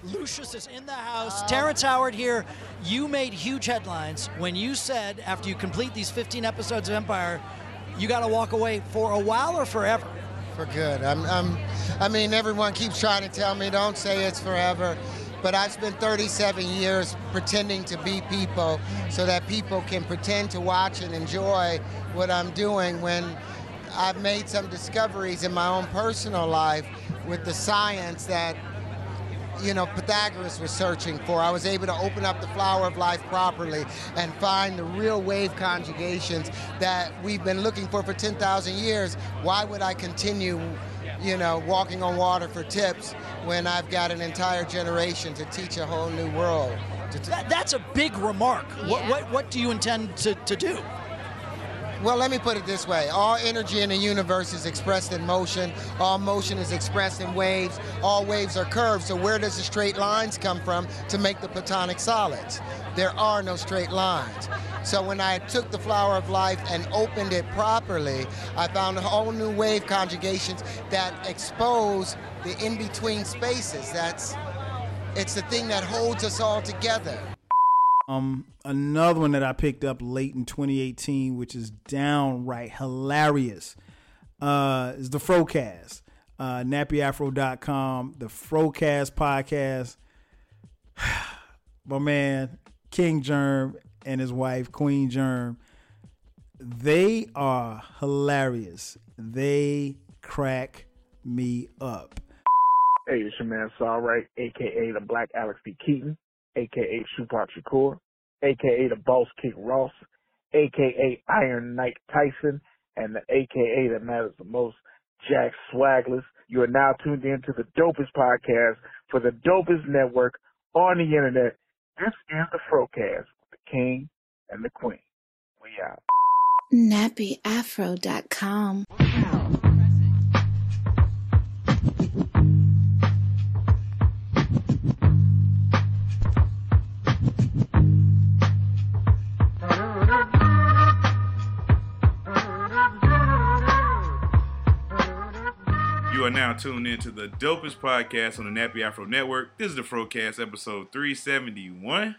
Lucius is in the house. Terrence Howard here. You made huge headlines when you said after you complete these 15 episodes of Empire, you got to walk away for a while or forever. For good. I mean, everyone keeps trying to tell me don't say it's forever, but I've spent 37 years pretending to be people so that people can pretend to watch and enjoy what I'm doing when I've made some discoveries in my own personal life with the science that Pythagoras was searching for. I was able to open up the flower of life properly and find the real wave conjugations that we've been looking for 10,000 years. Why would I continue, walking on water for tips when I've got an entire generation to teach a whole new world? That's a big remark. Yeah. What do you intend to do? Well, let me put it this way. All energy in the universe is expressed in motion. All motion is expressed in waves. All waves are curved. So where does the straight lines come from to make the platonic solids? There are no straight lines. So when I took the flower of life and opened it properly, I found a whole new wave conjugations that expose the in-between spaces. It's the thing that holds us all together. Another one that I picked up late in 2018, which is downright hilarious, is the Frocast. NappyAfro.com, the Frocast podcast. My man, King Germ and his wife, Queen Germ, they are hilarious. They crack me up. Hey, it's your man Saul Wright, a.k.a. the Black Alex B. Keaton, a.k.a. Tupac Shakur, a.k.a. the Boss Kick Ross, a.k.a. Iron Knight Tyson, and the a.k.a. that matters the most, Jack Swagless. You are now tuned in to the dopest podcast for the dopest network on the internet. This is the Frocast with the King and the Queen. We out. NappyAfro.com. You are now tuned in to the dopest podcast on the Nappy Afro Network. This is the Frocast, episode 371.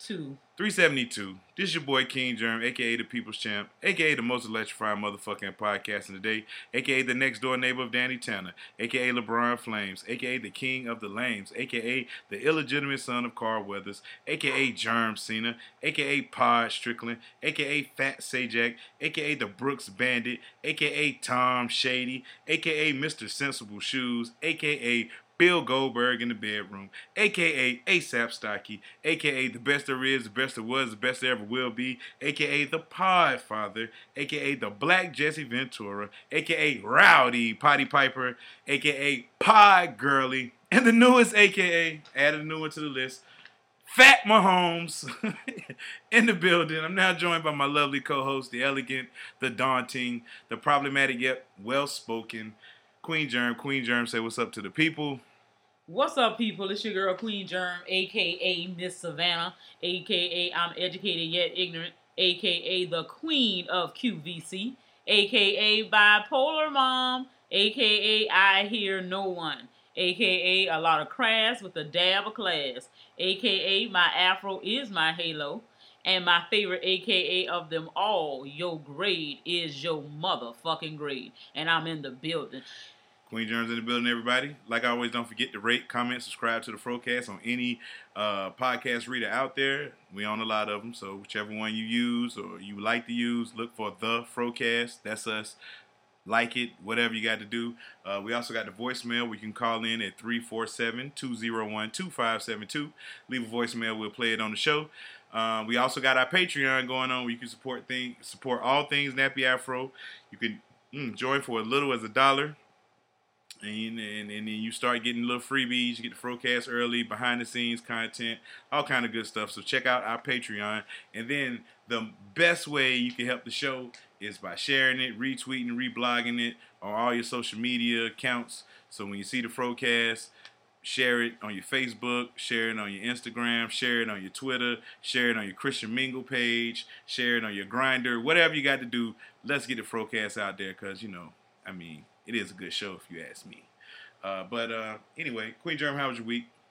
372. This is your boy King Germ, a.k.a. the People's Champ, a.k.a. the most electrifying motherfucking podcast in the day, a.k.a. the next door neighbor of Danny Tanner, a.k.a. LeBron Flames, a.k.a. the King of the Lames, a.k.a. the illegitimate son of Carl Weathers, a.k.a. Germ Cena, a.k.a. Pod Strickland, a.k.a. Fat Sajak, a.k.a. the Brooks Bandit, a.k.a. Tom Shady, a.k.a. Mr. Sensible Shoes, a.k.a. Bill Goldberg in the bedroom, a.k.a. ASAP Stocky, a.k.a. the best there is, the best there was, the best there ever will be, a.k.a. the Podfather, a.k.a. the Black Jesse Ventura, a.k.a. Rowdy Potty Piper, a.k.a. Pod Girly, and the newest a.k.a. added a new one to the list, Fat Mahomes in the building. I'm now joined by my lovely co-host, the elegant, the daunting, the problematic yet well-spoken Queen Germ. Queen Germ, say what's up to the people. What's up, people? It's your girl, Queen Germ, a.k.a. Miss Savannah, a.k.a. I'm educated yet ignorant, a.k.a. the Queen of QVC, a.k.a. Bipolar Mom, a.k.a. I Hear No One, a.k.a. a lot of crass with a dab of class, a.k.a. my afro is my halo, and my favorite a.k.a. of them all, your grade is your motherfucking grade, and I'm in the building. Queen Germ's in the building, everybody. Like always, don't forget to rate, comment, subscribe to the Frocast on any podcast reader out there. We own a lot of them, so whichever one you use or you like to use, look for the Frocast. That's us. Like it, whatever you got to do. We also got the voicemail where you can call in at 347-201-2572. Leave a voicemail, we'll play it on the show. We also got our Patreon going on where you can support all things Nappy Afro. You can join for as little as $1. And then you start getting little freebies. You get the Frocast early, behind the scenes content, all kind of good stuff. So check out our Patreon. And then the best way you can help the show is by sharing it, retweeting, reblogging it on all your social media accounts. So when you see the Frocast, share it on your Facebook, share it on your Instagram, share it on your Twitter, share it on your Christian Mingle page, share it on your Grindr, whatever you got to do. Let's get the Frocast out there because, it is a good show if you ask me. But anyway, Queen Germ, how was your week?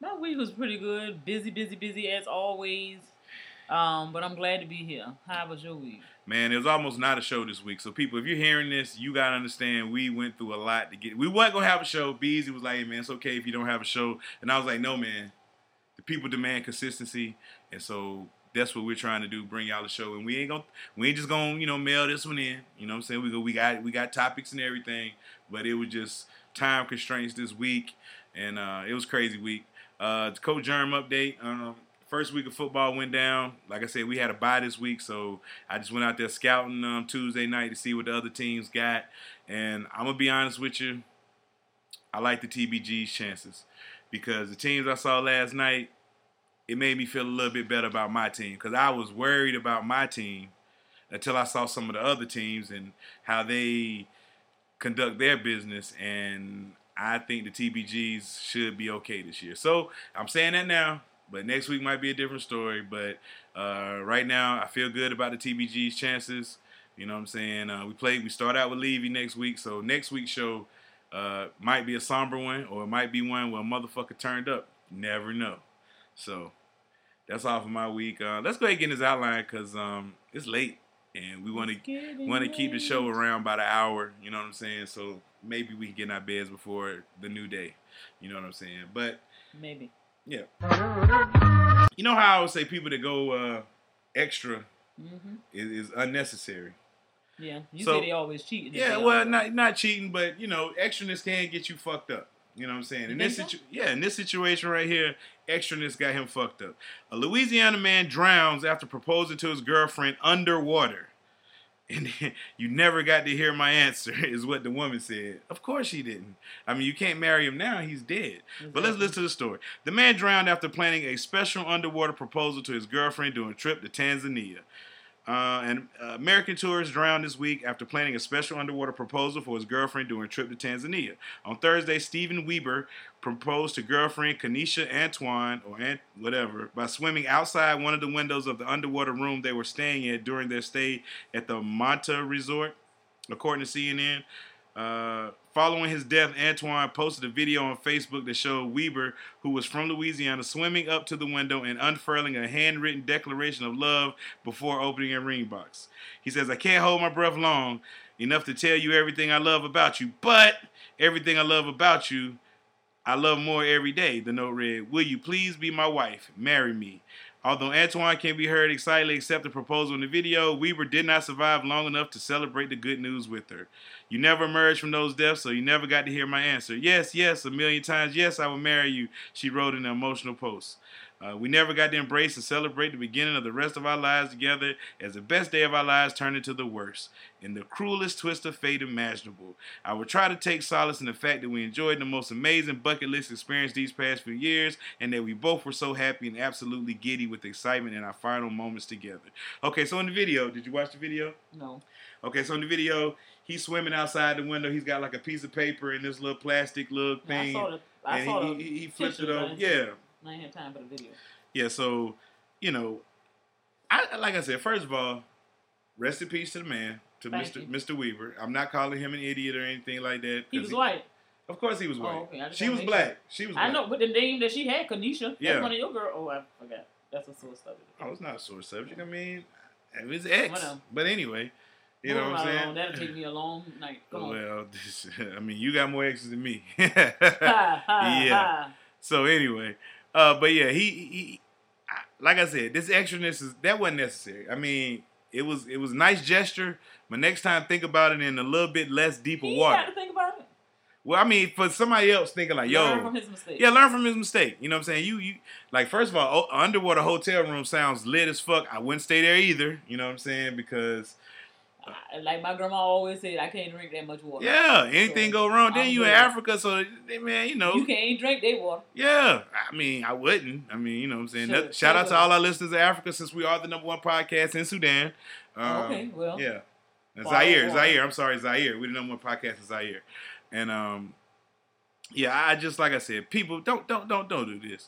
My week was pretty good. Busy as always. But I'm glad to be here. How was your week? Man, it was almost not a show this week. So people, if you're hearing this, you gotta understand we went through a lot to get. We weren't gonna have a show. Beezy was like, "Hey man, it's okay if you don't have a show," and I was like, "No man, the people demand consistency," and so that's what we're trying to do: bring y'all a show. And we ain't just gonna mail this one in. You know what I'm saying? We got topics and everything, but it was just time constraints this week, and it was a crazy week. Coach Germ update. First week of football went down. Like I said, we had a bye this week, so I just went out there scouting Tuesday night to see what the other teams got. And I'm going to be honest with you, I like the TBG's chances because the teams I saw last night, it made me feel a little bit better about my team because I was worried about my team until I saw some of the other teams and how they conduct their business, and I think the TBGs should be okay this year. So I'm saying that now. But next week might be a different story. But right now, I feel good about the TBG's chances. You know what I'm saying? We start out with Levy next week. So next week's show might be a somber one, or it might be one where a motherfucker turned up. Never know. So that's all for my week. Let's go ahead and get this outline because it's late. And we want to keep the show around about an hour. You know what I'm saying? So maybe we can get in our beds before the new day. You know what I'm saying? But maybe. Yeah. You know how I would say people that go extra is unnecessary. Yeah. You say they always cheating. Yeah, well, not cheating, but, extraness can get you fucked up. You know what I'm saying? In this situation right here, extraness got him fucked up. A Louisiana man drowns after proposing to his girlfriend underwater. And you never got to hear my answer, is what the woman said. Of course she didn't. I mean, you can't marry him now. He's dead. Exactly. But let's listen to the story. The man drowned after planning a special underwater proposal to his girlfriend during a trip to Tanzania. An American tourist drowned this week after planning a special underwater proposal for his girlfriend during a trip to Tanzania. On Thursday, Stephen Weber proposed to girlfriend Kanisha Antoine, by swimming outside one of the windows of the underwater room they were staying in during their stay at the Manta Resort, according to CNN. Following his death, Antoine posted a video on Facebook that showed Weber, who was from Louisiana, swimming up to the window and unfurling a handwritten declaration of love before opening a ring box. He says, "I can't hold my breath long enough to tell you everything I love about you, but everything I love about you, I love more every day." The note read, "Will you please be my wife? Marry me." Although Antoine can be heard excitedly accept the proposal in the video, Weber did not survive long enough to celebrate the good news with her. "You never emerged from those depths, so you never got to hear my answer. Yes, a million times, yes, I will marry you," she wrote in an emotional post. "We never got to embrace and celebrate the beginning of the rest of our lives together as the best day of our lives turned into the worst, in the cruelest twist of fate imaginable. I would try to take solace in the fact that we enjoyed the most amazing bucket list experience these past few years, and that we both were so happy and absolutely giddy with excitement in our final moments together." Okay, so in the video, did you watch the video? No. Okay, so in the video, he's swimming outside the window. He's got like a piece of paper and this little plastic little thing. I saw he flipped it over. Yeah. I ain't had time for the video. Yeah, so, like I said, first of all, rest in peace to the man, to Mr. Weaver. I'm not calling him an idiot or anything like that. He was white. Of course he was white. Oh, okay. She was black. She was black. I know, but the name that she had, Kanisha, yeah. that's one of your girls. Oh, I forgot. That's a sore subject. Oh, it's not a sore subject. I mean, it was ex. Whatever. But anyway, you know what I'm saying? That'll take me a long night. Well, you got more exes than me. Yeah. So anyway, but yeah, he like I said, this extraness that wasn't necessary. I mean, it was a nice gesture, but next time think about it in a little bit less deeper water. You got to think about it. Well, I mean, for somebody else thinking like, learn from his mistake. Yeah, learn from his mistake. You know what I'm saying? You like, first of all, underwater hotel room sounds lit as fuck. I wouldn't stay there either. You know what I'm saying? Because like my grandma always said, I can't drink that much water. Yeah, anything go wrong. Then you in Africa, so man, you can't drink that water. Yeah, I mean, I wouldn't. I mean, you know what I'm saying? Shout out to all our listeners in Africa, since we are the #1 podcast in Sudan. Okay, well. Yeah. Zaire. I'm sorry, Zaire. We're the #1 podcast in Zaire. And yeah, I just, like I said, people don't do this.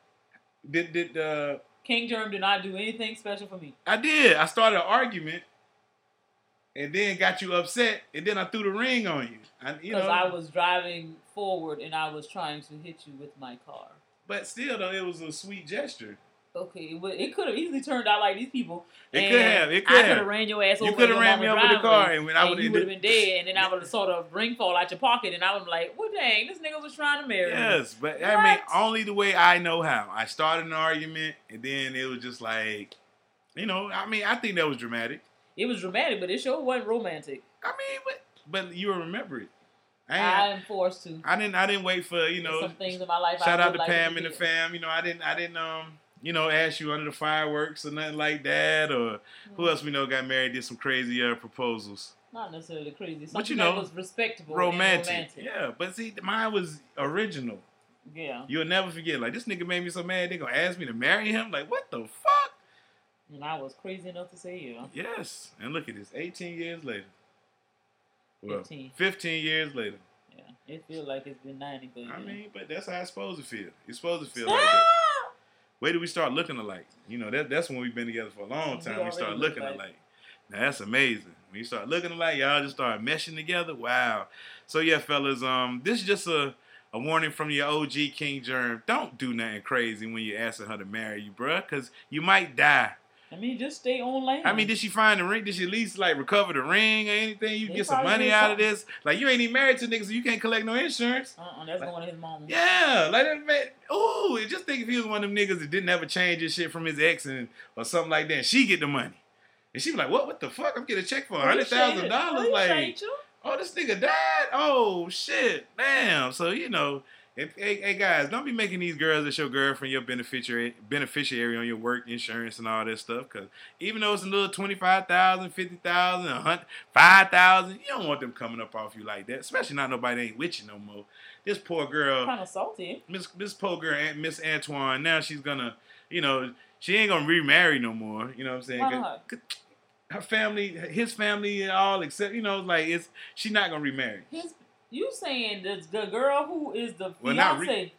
Did King Germ did not do anything special for me. I did. I started an argument and then got you upset, and then I threw the ring on you. Because I was driving forward and I was trying to hit you with my car. But still, though, it was a sweet gesture. Okay, but it could have easily turned out like these people. It could have. I could have ran your ass over. You could have ran me over the car, and when I would you would have been dead, and then I would have saw the ring fall out your pocket, and I would be like, "Well, dang, this nigga was trying to marry me." Yes, but I mean, only the way I know how. I started an argument, and then it was just like, you know, I mean, I think that was dramatic. It was dramatic, but it sure wasn't romantic. I mean, but you will remember it. I am forced to. I didn't wait for, you know, some things in my life. Shout out to Pam and the fam. You know, I didn't you know, ask you under the fireworks or nothing like that. Or who else we know got married, did some crazy proposals. Not necessarily crazy. Something but you know, that was respectable, romantic. Yeah, but see, mine was original. Yeah. You'll never forget. Like, this nigga made me so mad, they gonna ask me to marry him. Like, what the fuck? And I was crazy enough to say yeah. Yes. And look at this, 18 years later. Well, 15. 15 years later. Yeah, it feels like it's been 90, but I mean, but that's how it's supposed to feel. It's supposed to feel like that. Where do we start looking alike? You know, that's when we've been together for a long time. We start looking alike. Now, that's amazing. When you start looking alike, y'all just start meshing together. Wow. So, yeah, fellas, this is just a warning from your OG King Germ. Don't do nothing crazy when you're asking her to marry you, bruh, because you might die. I mean, just stay on lane. I mean, did she find the ring? Did she at least, like, recover the ring or anything? You get some money out of this? Like, you ain't even married to niggas, so you can't collect no insurance. That's going to his mama. Yeah. Like, that man, ooh, just think if he was one of them niggas that didn't ever change his shit from his ex or something like that, and she get the money. And she be like, what the fuck? I'm getting a check for $100,000. Like, oh, this nigga died? Oh, shit. Damn. So, you know, hey, guys, don't be making these girls that's your girlfriend your beneficiary on your work insurance and all that stuff. Because even though it's a little $25,000, $50,000, $5,000, you don't want them coming up off you like that. Especially not nobody that ain't with you no more. This poor girl. Kind of salty. This poor girl, Miss Antoine, now she's going to, you know, she ain't going to remarry no more. You know what I'm saying? Why not? Her family, his family and all, except, you know, like, she's not going to remarry. You saying the girl who is the fiance?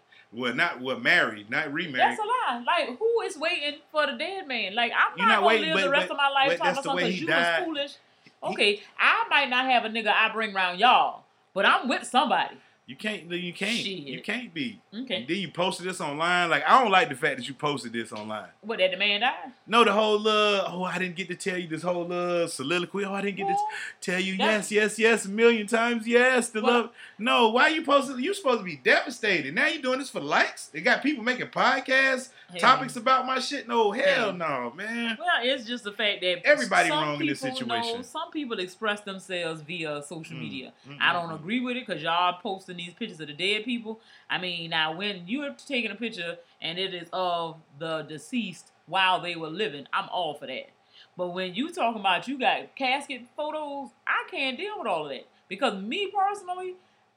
Married, not remarried. That's a lie. Like, who is waiting for the dead man? Like, I'm not going to live the rest of my life talking about something because you was foolish. Okay, I might not have a nigga I bring around y'all, but I'm with somebody. You can't. Shit. You can't be. Okay. Then you posted this online. Like, I don't like the fact that you posted this online. What, that the man died? No, the whole I didn't get to tell you this whole soliloquy. I didn't get to tell you yes, a million times yes. Love. No, why you posted? You supposed to be devastated. Now you doing this for likes? They got people making podcasts, topics about my shit. No, hell no, man. Well, it's just the fact that everybody wrong in this situation. Some people express themselves via social media. I don't agree with it because y'all posting these pictures of the dead people. I mean, now when you're taking a picture and it is of the deceased while they were living, I'm all for that. But when you talking about you got casket photos, I can't deal with all of that. Because me personally,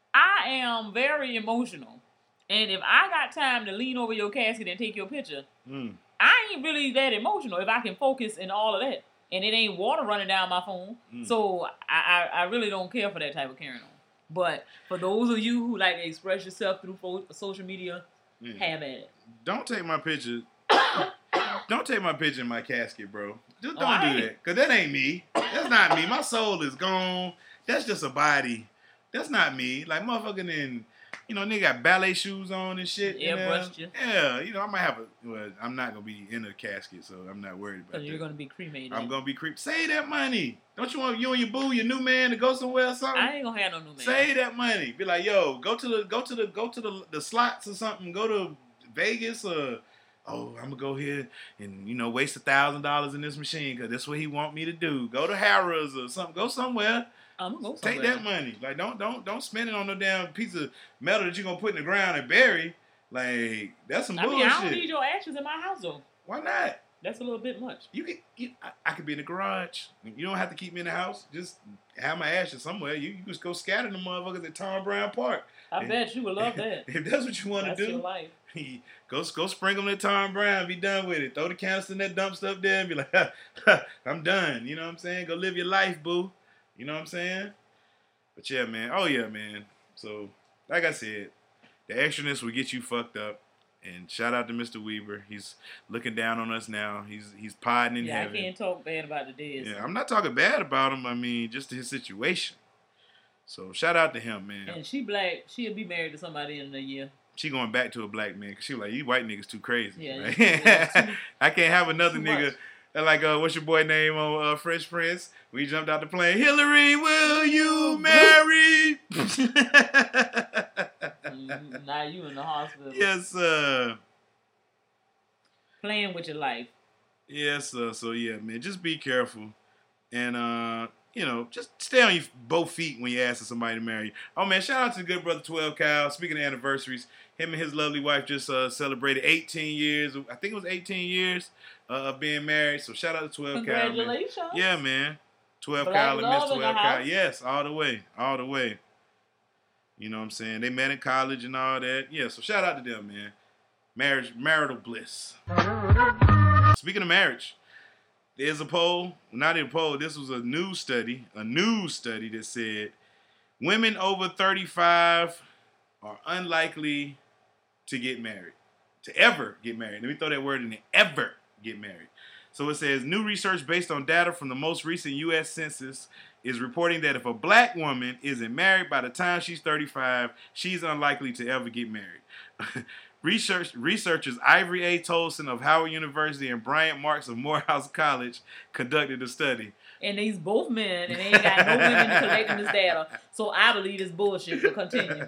I am very emotional. And if I got time to lean over your casket and take your picture, I ain't really that emotional if I can focus in all of that. And it ain't water running down my phone. So I really don't care for that type of carrying on. But for those of you who like to express yourself through social media, have at it. Don't take my picture. Don't take my picture in my casket, bro. Just don't do that. Because that ain't me. That's not me. My soul is gone. That's just a body. That's not me. Like, motherfucking in, you know, nigga got ballet shoes on and shit. Brushed you. Yeah, you know, I might have I'm not going to be in a casket, so I'm not worried about that. Because you're going to be cremated. I'm going to be cremated. Save that money. Don't you want you and your boo, your new man, to go somewhere or something? I ain't going to have no new man. Save that money. Be like, yo, go to the slots or something. Go to Vegas or, I'm going to go here and, you know, waste $1,000 in this machine because that's what he want me to do. Go to Harrah's or something. Go somewhere. I'm gonna go somewhere. Take that money. Like, don't spend it on no damn piece of metal that you're gonna put in the ground and bury. Like, that's some bullshit. I don't need your ashes in my house though. Why not? That's a little bit much. I could be in the garage. You don't have to keep me in the house. Just have my ashes somewhere. You just go scatter the motherfuckers at Tom Brown Park. I bet you would love that. If that's what you want to do, your life. Go sprinkle them at Tom Brown. Be done with it. Throw the canister in that dump stuff there and be like, I'm done. You know what I'm saying? Go live your life, boo. You know what I'm saying? But yeah, man. Oh, yeah, man. So, like I said, the extraness will get you fucked up. And shout out to Mr. Weber. He's looking down on us now. He's podding in heaven. I can't talk bad about the dead. Yeah, I'm not talking bad about him. I mean, just his situation. So shout out to him, man. And she black. She'll be married to somebody in a year. She going back to a black man because she like, you white niggas too crazy. Yeah, right? yeah, I can't have another too nigga much. like what's your boy name on Fresh Prince? We jumped out the plane. Hillary, will you marry? Now you in the hospital. Yes, sir. Playing with your life. Yes, sir. So yeah, man, just be careful, and just stay on your both feet when you're asking somebody to marry you. Oh man, shout out to the good brother 12 Cal. Speaking of anniversaries, him and his lovely wife just celebrated 18 years. I think it was 18 years of being married. So shout out to 12 Cal. Congratulations. Man. Yeah, man. 12 Black Cal and love Miss in the 12 Cal. house. Yes, all the way. All the way. You know what I'm saying? They met in college and all that. Yeah, so shout out to them, man. Marital bliss. Speaking of marriage, there's a poll. Not a poll. This was a news study. A news study that said women over 35 are unlikely to get married. To ever get married. Let me throw that word in there. Ever get married. So it says, new research based on data from the most recent U.S. Census is reporting that if a black woman isn't married by the time she's 35, she's unlikely to ever get married. Researchers Ivory A. Tolson of Howard University and Bryant Marks of Morehouse College conducted the study. And these both men, and they ain't got no women collecting this data. So I believe this bullshit will continue.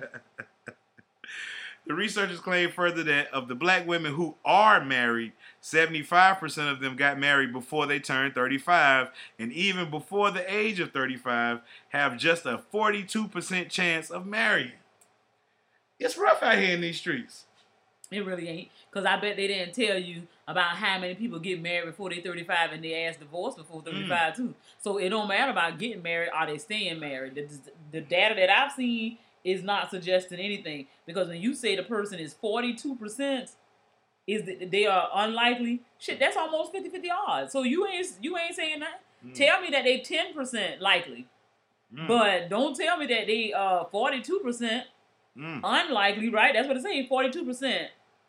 The researchers claim further that of the black women who are married, 75% of them got married before they turned 35, and even before the age of 35, have just a 42% chance of marrying. It's rough out here in these streets. It really ain't. Because I bet they didn't tell you about how many people get married before they're 35 and they ask divorce before 35 too. So it don't matter about getting married, are they staying married? The data that I've seen is not suggesting anything. Because when you say the person is 42%, they are unlikely, shit, that's almost 50-50 odds. So you ain't saying that. Tell me that they 10% likely. But don't tell me that they 42% unlikely, right? That's what it's saying, 42%.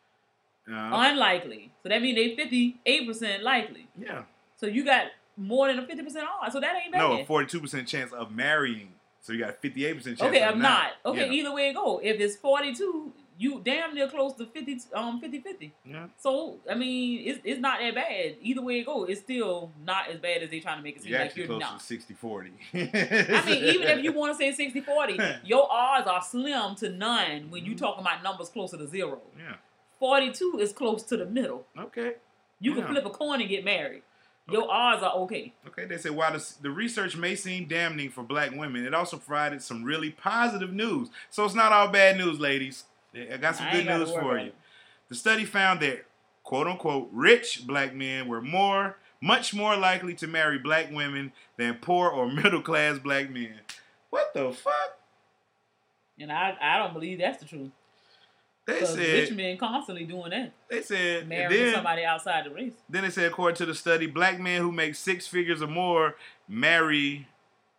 Unlikely. So that means they 58% likely. Yeah. So you got more than a 50% odds. So that ain't bad. No, a 42% chance of marrying. So you got a 58% chance okay, of I'm not. Okay, yeah. Either way it go. If it's 42, you damn near close to 50-50. Yeah. So, I mean, it's not that bad. Either way it go, it's still not as bad as they trying to make it seem You're like actually you're close not. to 60-40. I mean, even if you want to say 60-40, your odds are slim to none when you talking about numbers closer to 0. Yeah. 42 is close to the middle. Okay. You can flip a coin and get married. Your odds are okay. Okay, they say while the research may seem damning for black women, it also provided some really positive news. So it's not all bad news, ladies. I got some good news for you. The study found that, quote unquote, rich black men were much more likely to marry black women than poor or middle class black men. What the fuck? And I don't believe that's the truth. They Because said rich men constantly doing that. They said marrying somebody outside the race. Then they said, according to the study, black men who make six figures or more marry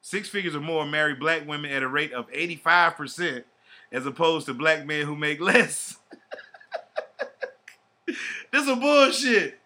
black women at a rate of 85%, as opposed to black men who make less. This is bullshit.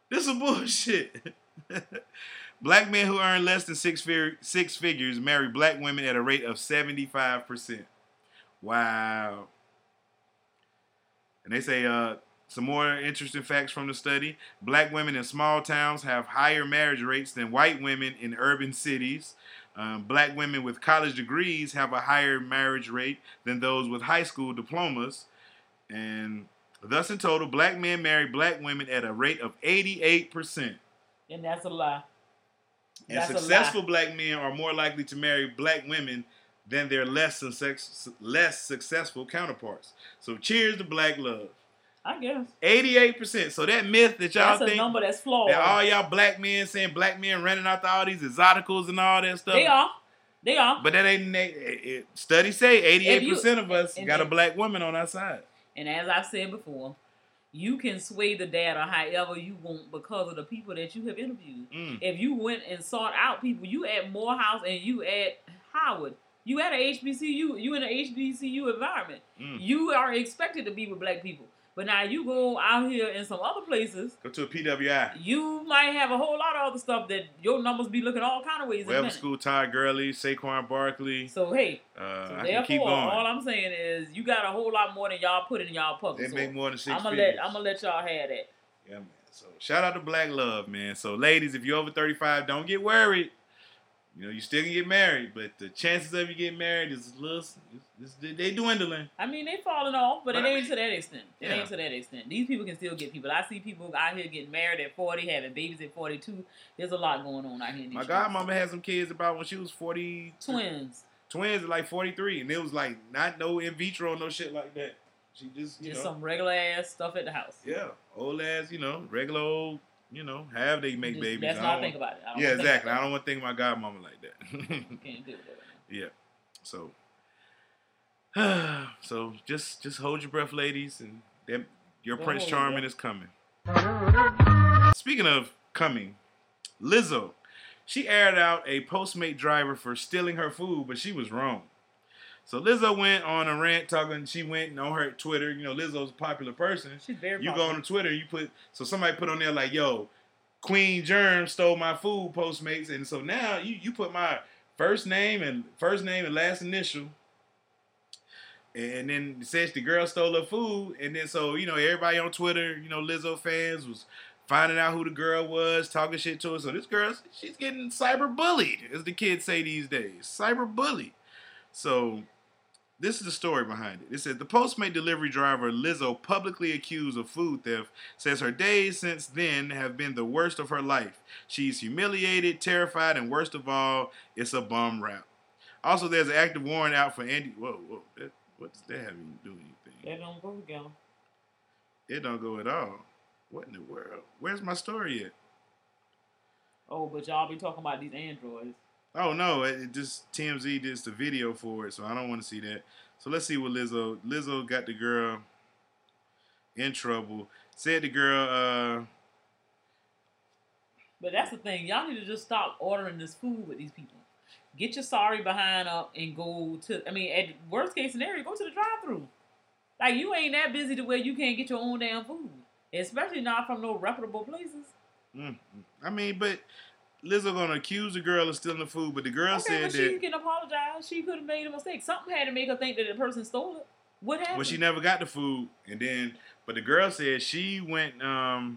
Black men who earn less than six figures marry black women at a rate of 75%. Wow. And they say some more interesting facts from the study. Black women in small towns have higher marriage rates than white women in urban cities. Black women with college degrees have a higher marriage rate than those with high school diplomas. And thus in total, black men marry black women at a rate of 88%. And that's a lie. And successful black men are more likely to marry black women than their less successful counterparts. So cheers to black love. I guess. 88%. So that myth that y'all think. That's a number that's flawed. That all y'all black men saying black men running after all these exoticals and all that stuff. They are. But that ain't. Studies say 88% of us got a black woman on our side. And as I've said before, you can sway the data however you want because of the people that you have interviewed. If you went and sought out people, you at Morehouse and you at Howard, you at a HBCU, you in an HBCU environment. You are expected to be with black people. But now you go out here in some other places. Go to a PWI. You might have a whole lot of other stuff that your numbers be looking all kind of ways. Weber School, Todd Gurley, Saquon Barkley. So hey, I can keep going. All I'm saying is you got a whole lot more than y'all put in y'all pocket. They make more than 6 figures. I'm gonna let y'all have that. Yeah, man. So shout out to Black Love, man. So ladies, if you're over 35, don't get worried. You know, you still can get married, but the chances of you getting married is a little, they dwindling. I mean, they falling off, but it ain't to that extent. It Yeah. ain't to that extent. These people can still get people. I see people out here getting married at 40, having babies at 42. There's a lot going on out here in these My streets. godmama had some kids about when she was 40. Twins Twins are like 43, and it was like not no in vitro, no shit like that. She just, you know. some regular ass stuff at the house. Yeah, old ass, you know, regular old, you know, have they make babies. That's not think about it. Yeah, exactly. I don't want to think of my godmama like that. You can't do that. Yeah. So, so just hold your breath, ladies, and your Don't Prince hold Charming your is coming. Speaking of coming, Lizzo, she aired out a Postmate driver for stealing her food, but she was wrong. So Lizzo went on a rant talking. She went on her Twitter. You know, Lizzo's a popular person. She's very You popular. go on Twitter, somebody put on there like, yo, Queen Germ stole my food, Postmates. And so now you put my first name and last initial. And then it says the girl stole her food. And then so, you know, everybody on Twitter, you know, Lizzo fans was finding out who the girl was, talking shit to her. So this girl, she's getting cyber bullied, as the kids say these days. Cyber bullied. So this is the story behind it. It said the Postmate delivery driver Lizzo, publicly accused of food theft, says her days since then have been the worst of her life. She's humiliated, terrified, and worst of all, it's a bum rap. Also, there's an active warrant out for Andy. Whoa. What does that have to do anything? That don't go together. It don't go at all. What in the world? Where's my story at? Oh, but y'all be talking about these androids. Oh, no, it just TMZ did the video for it, so I don't want to see that. So let's see what Lizzo got the girl in trouble. Said the girl, But that's the thing. Y'all need to just stop ordering this food with these people. Get your sorry behind up and go to, at worst case scenario, go to the drive-thru. Like, you ain't that busy to where you can't get your own damn food. Especially not from no reputable places. But Lizzo gonna accuse the girl of stealing the food, but the girl said that she can apologize. She could have made a mistake. Something had to make her think that the person stole it. What happened? Well, she never got the food, but the girl said she went to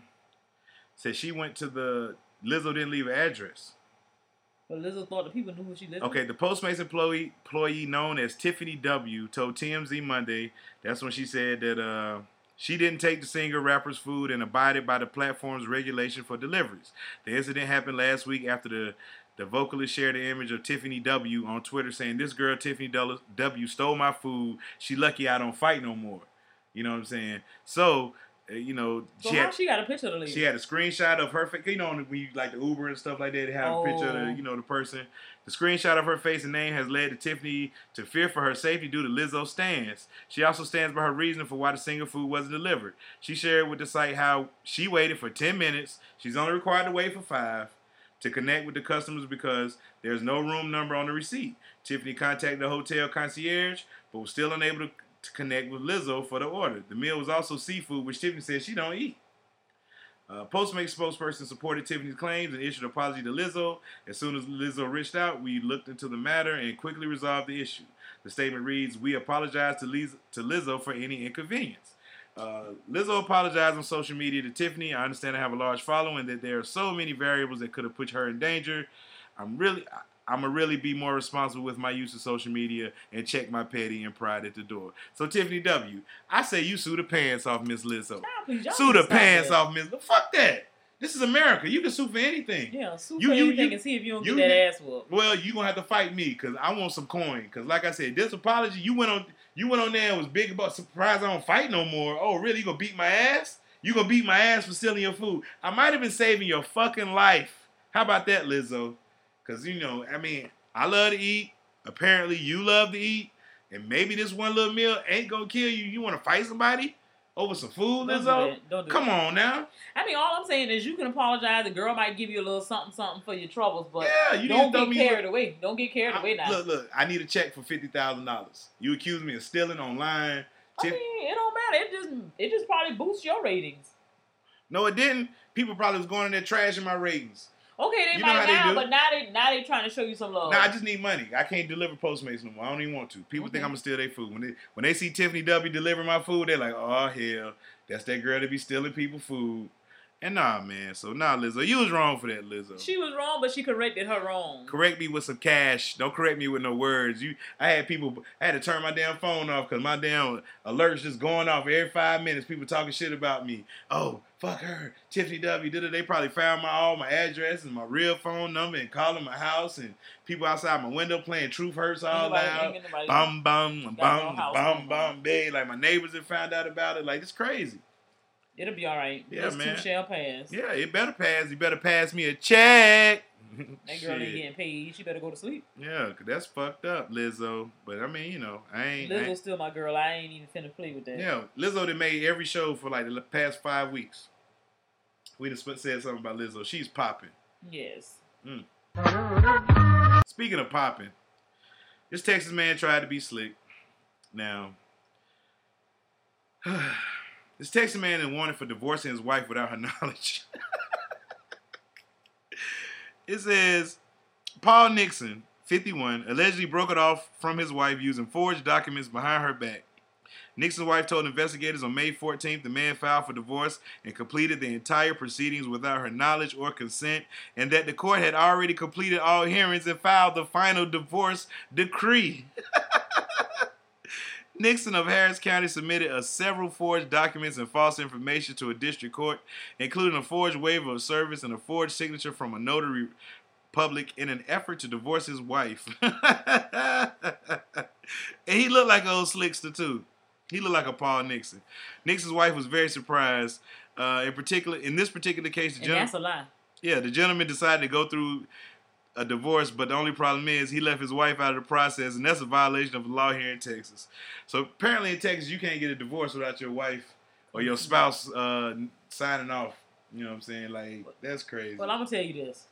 the Lizzo didn't leave an address. But Lizzo thought the people knew who she lived with. Okay, the Postmates employee known as Tiffany W. told TMZ Monday. That's when she said that she didn't take the singer-rapper's food and abided by the platform's regulation for deliveries. The incident happened last week after the vocalist shared an image of Tiffany W. on Twitter saying, "This girl, Tiffany W., stole my food. She lucky I don't fight no more." You know what I'm saying? So, So she got a picture of the lady? She had a screenshot of her face. You know, when you like the Uber and stuff like that, they have a picture of the person. The screenshot of her face and name has led to Tiffany to fear for her safety due to Lizzo's stance. She also stands by her reason for why the singer food wasn't delivered. She shared with the site how she waited for 10 minutes. She's only required to wait for 5 to connect with the customers because there's no room number on the receipt. Tiffany contacted the hotel concierge, but was still unable to connect with Lizzo for the order. The meal was also seafood, which Tiffany said she don't eat. Postmates spokesperson supported Tiffany's claims and issued an apology to Lizzo. As soon as Lizzo reached out, we looked into the matter and quickly resolved the issue. The statement reads, "We apologize to Lizzo for any inconvenience." Lizzo apologized on social media to Tiffany. "I understand I have a large following and that there are so many variables that could have put her in danger. I'm gonna really be more responsible with my use of social media and check my petty and pride at the door." So Tiffany W., I say you sue the pants off Miss Lizzo. Sue the pants off Miss Lizzo. Fuck that. This is America. You can sue for anything. Yeah, sue for anything and see if you don't get that ass whooped. Well, you gonna have to fight me because I want some coin. Because like I said, this apology, you went on there and was big about surprise I don't fight no more. Oh, really? You gonna beat my ass? You gonna beat my ass for stealing your food? I might have been saving your fucking life. How about that, Lizzo? Because, I love to eat. Apparently, you love to eat. And maybe this one little meal ain't going to kill you. You want to fight somebody over some food, Lizzo? Don't do Come on now. All I'm saying is you can apologize. The girl might give you a little something for your troubles. But you don't get carried away. Don't get carried away now. Look, I need a check for $50,000. You accuse me of stealing online. I mean, it don't matter. It just probably boosts your ratings. No, it didn't. People probably was going in there trashing my ratings. Okay, they might now, but now they trying to show you some love. Nah, I just need money. I can't deliver Postmates no more. I don't even want to. People think I'm gonna steal their food. When they see Tiffany W delivering my food, they're like, oh hell, that's that girl that be stealing people food. And nah, man. So nah, Lizzo, you was wrong for that, Lizzo. She was wrong, but she corrected her wrong. Correct me with some cash. Don't correct me with no words. I had to turn my damn phone off because my damn alerts just going off every 5 minutes. People talking shit about me. Oh, fuck her. Tiffany W. They probably found all my address and my real phone number and calling my house and people outside my window playing Truth Hurts all loud. Bum, bum, bum, bum, bum, big. Like my neighbors have found out about it. Like, it's crazy. It'll be all right. Yeah, this man. too shall pass. Yeah, it better pass. You better pass me a check. That girl ain't getting paid. She better go to sleep. Yeah, 'cause that's fucked up, Lizzo. But I mean, Lizzo's still my girl. I ain't even finna play with that. Yeah, Lizzo that made every show for like the past 5 weeks. We just said something about Lizzo. She's popping. Yes. Speaking of popping, this Texas man tried to be slick. Now, this Texas man is wanted for divorcing his wife without her knowledge. It says, Paul Nixon, 51, allegedly broke it off from his wife using forged documents behind her back. Nixon's wife told investigators on May 14th the man filed for divorce and completed the entire proceedings without her knowledge or consent, and that the court had already completed all hearings and filed the final divorce decree. Nixon of Harris County submitted several forged documents and false information to a district court, including a forged waiver of service and a forged signature from a notary public in an effort to divorce his wife. And he looked like old Slickster, too. He looked like a Paul Nixon. Nixon's wife was very surprised. In this particular case, that's a lie. Yeah, the gentleman decided to go through a divorce, but the only problem is he left his wife out of the process, and that's a violation of the law here in Texas. So apparently in Texas, you can't get a divorce without your wife or your spouse signing off. You know what I'm saying? Like, that's crazy. Well, I'm going to tell you this.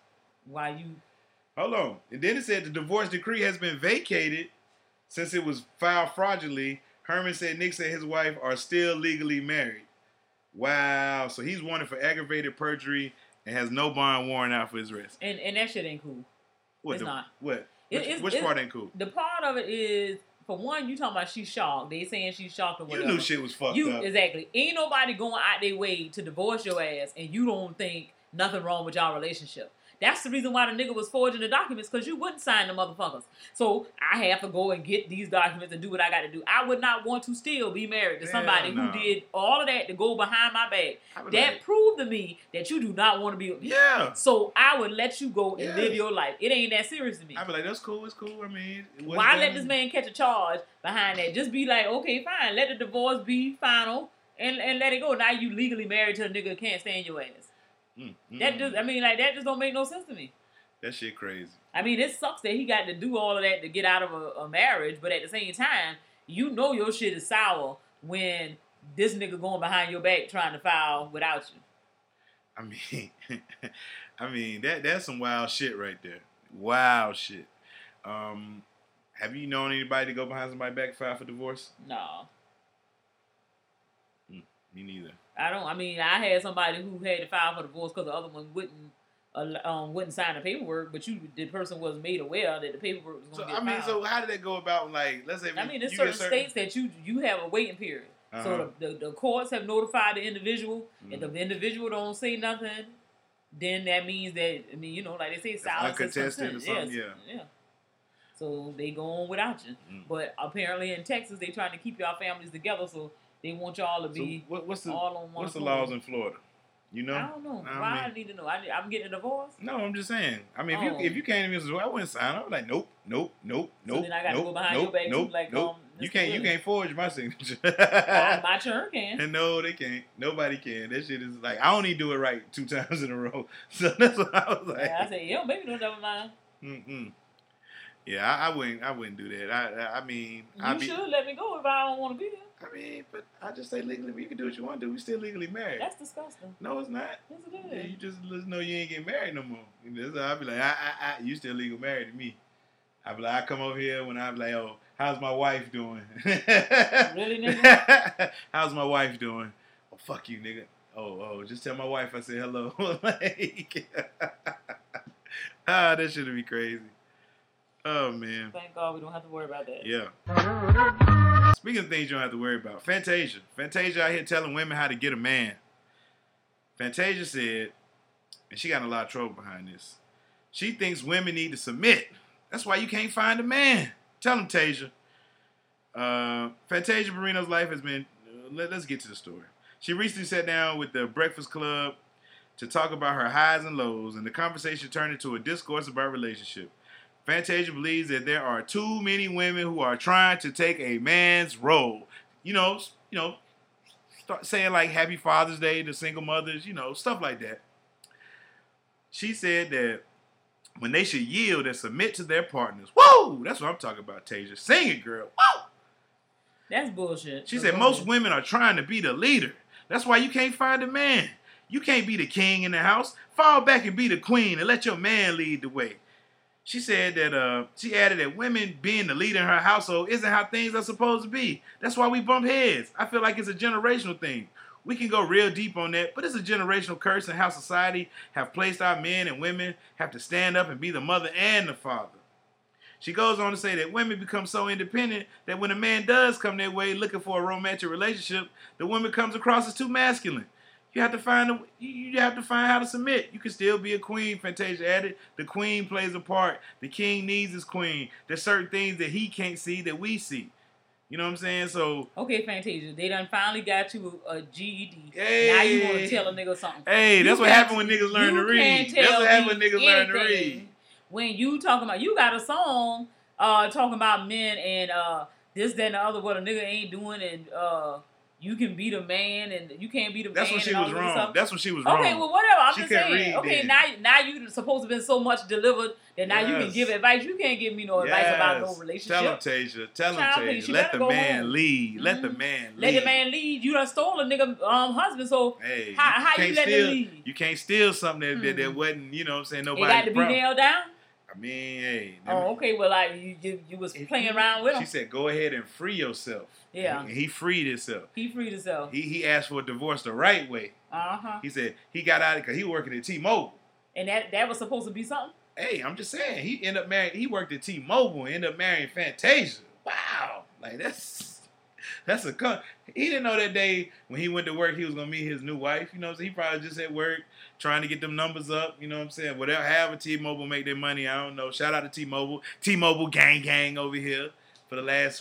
Hold on. And then it said the divorce decree has been vacated since it was filed fraudulently. Herman said Nixon and his wife are still legally married. Wow. So he's wanted for aggravated perjury and has no bond warrant out for his arrest. And that shit ain't cool. What? It's not. What? Which part ain't cool? The part of it is, for one, you talking about she's shocked. They saying she's shocked or whatever. You knew shit was fucked up. Exactly. Ain't nobody going out their way to divorce your ass, and you don't think nothing wrong with y'all relationship. That's the reason why the nigga was forging the documents, because you wouldn't sign the motherfuckers. So I have to go and get these documents and do what I got to do. I would not want to still be married to somebody who did all of that to go behind my back. That proved to me that you do not want to be with me. Yeah. So I would let you go and live your life. It ain't that serious to me. I'd be like, that's cool. It's cool. I mean, why let this man catch a charge behind that? Just be like, okay, fine. Let the divorce be final and let it go. Now you legally married to a nigga who can't stand your ass. That just don't make no sense to me. That shit crazy. I mean, it sucks that he got to do all of that to get out of a marriage, but at the same time, you know your shit is sour when this nigga going behind your back trying to file without you. I mean, that's some wild shit right there. Wild shit. Have you known anybody to go behind somebody's back and file for divorce? No. Me neither. I had somebody who had to file for divorce because the other one wouldn't sign the paperwork, but the person was made aware that the paperwork was going to get filed. So how did that go about? Like, let's say, there's certain states that you have a waiting period. Uh-huh. So the courts have notified the individual. If the individual don't say nothing, then that means that, like they say, silence is consent. Or something. Yes. Yeah. So they go on without you. But apparently in Texas, they trying to keep y'all families together, so they want y'all to be all on one. What's the laws in Florida? You know? I don't know. Why I need to know? I'm getting a divorce? No, I'm just saying. I mean, if you came to me, I wouldn't sign. I'm like, nope. So then I got to go behind your back too, like, you can't forge my signature. My turn can. And no, they can't. Nobody can. That shit is like, I only do it right 2 times in a row. So that's what I was like. Yeah, I said, maybe no, never mind. Yeah, I wouldn't do that. I mean, you should let me go if I don't want to be there. I mean, but I just say legally, you can do what you want to do. We still legally married. That's disgusting. No, it's not. Yes, it is. Yeah, you just know you ain't getting married no more. I'll be like, you still legal married to me. I come over here when I'm like, oh, how's my wife doing? Really, nigga? How's my wife doing? Oh, fuck you, nigga. Oh, just tell my wife I said hello. Like, that shit would be crazy. Oh, man. Thank God we don't have to worry about that. Yeah. Speaking of things you don't have to worry about, Fantasia. Fantasia out here telling women how to get a man. Fantasia said, and she got in a lot of trouble behind this, she thinks women need to submit. That's why you can't find a man. Tell him, Tasia. Fantasia Barrino's life has been... let's get to the story. She recently sat down with the Breakfast Club to talk about her highs and lows, and the conversation turned into a discourse about relationship. Fantasia believes that there are too many women who are trying to take a man's role. Start saying like Happy Father's Day to single mothers, stuff like that. She said that when they should yield and submit to their partners. Whoa! That's what I'm talking about, Tasia. Sing it, girl. Whoa! That's bullshit. She said most women are trying to be the leader. That's why you can't find a man. You can't be the king in the house. Fall back and be the queen and let your man lead the way. She said that, she added that women being the leader in her household isn't how things are supposed to be. That's why we bump heads. I feel like it's a generational thing. We can go real deep on that, but it's a generational curse in how society have placed our men and women have to stand up and be the mother and the father. She goes on to say that women become so independent that when a man does come their way looking for a romantic relationship, the woman comes across as too masculine. You have to find how to submit. You can still be a queen, Fantasia added. The queen plays a part. The king needs his queen. There's certain things that he can't see that we see. You know what I'm saying? So okay, Fantasia, they done finally got you a GED. Hey, now you want to tell a nigga something. Hey, that's what happened when niggas learn to read. That's what happened when niggas learn to read. When you talking about, you got a song talking about men and this, that, and the other, what a nigga ain't doing, and you can be the man and you can't be the man. That's when she was wrong. That's when she was wrong. Okay, well, whatever. I'm she just saying. Okay, now you supposed to have been so much delivered that now you can give advice. You can't give me no advice about no relationship. Tell him, Tasia. Tell him, Tasia. Let the man lead. Let the man lead. Let the man lead. You done stole a nigga husband, so hey, how you let him lead? You can't steal something that wasn't, you know what I'm saying, nobody. It got to be nailed down? I mean, hey. Oh, okay. Well, like you was playing around with him. She said, "Go ahead and free yourself." Yeah. And he freed himself. He asked for a divorce the right way. He said he got out because he working at T-Mobile. And that was supposed to be something. Hey, I'm just saying he ended up marrying. He worked at T-Mobile and ended up marrying Fantasia. Wow, like that's a. He didn't know that day when he went to work he was gonna meet his new wife. You know, so he probably just at work trying to get them numbers up. You know what I'm saying? Whatever, however T-Mobile make their money, I don't know. Shout out to T-Mobile. T-Mobile gang over here for the last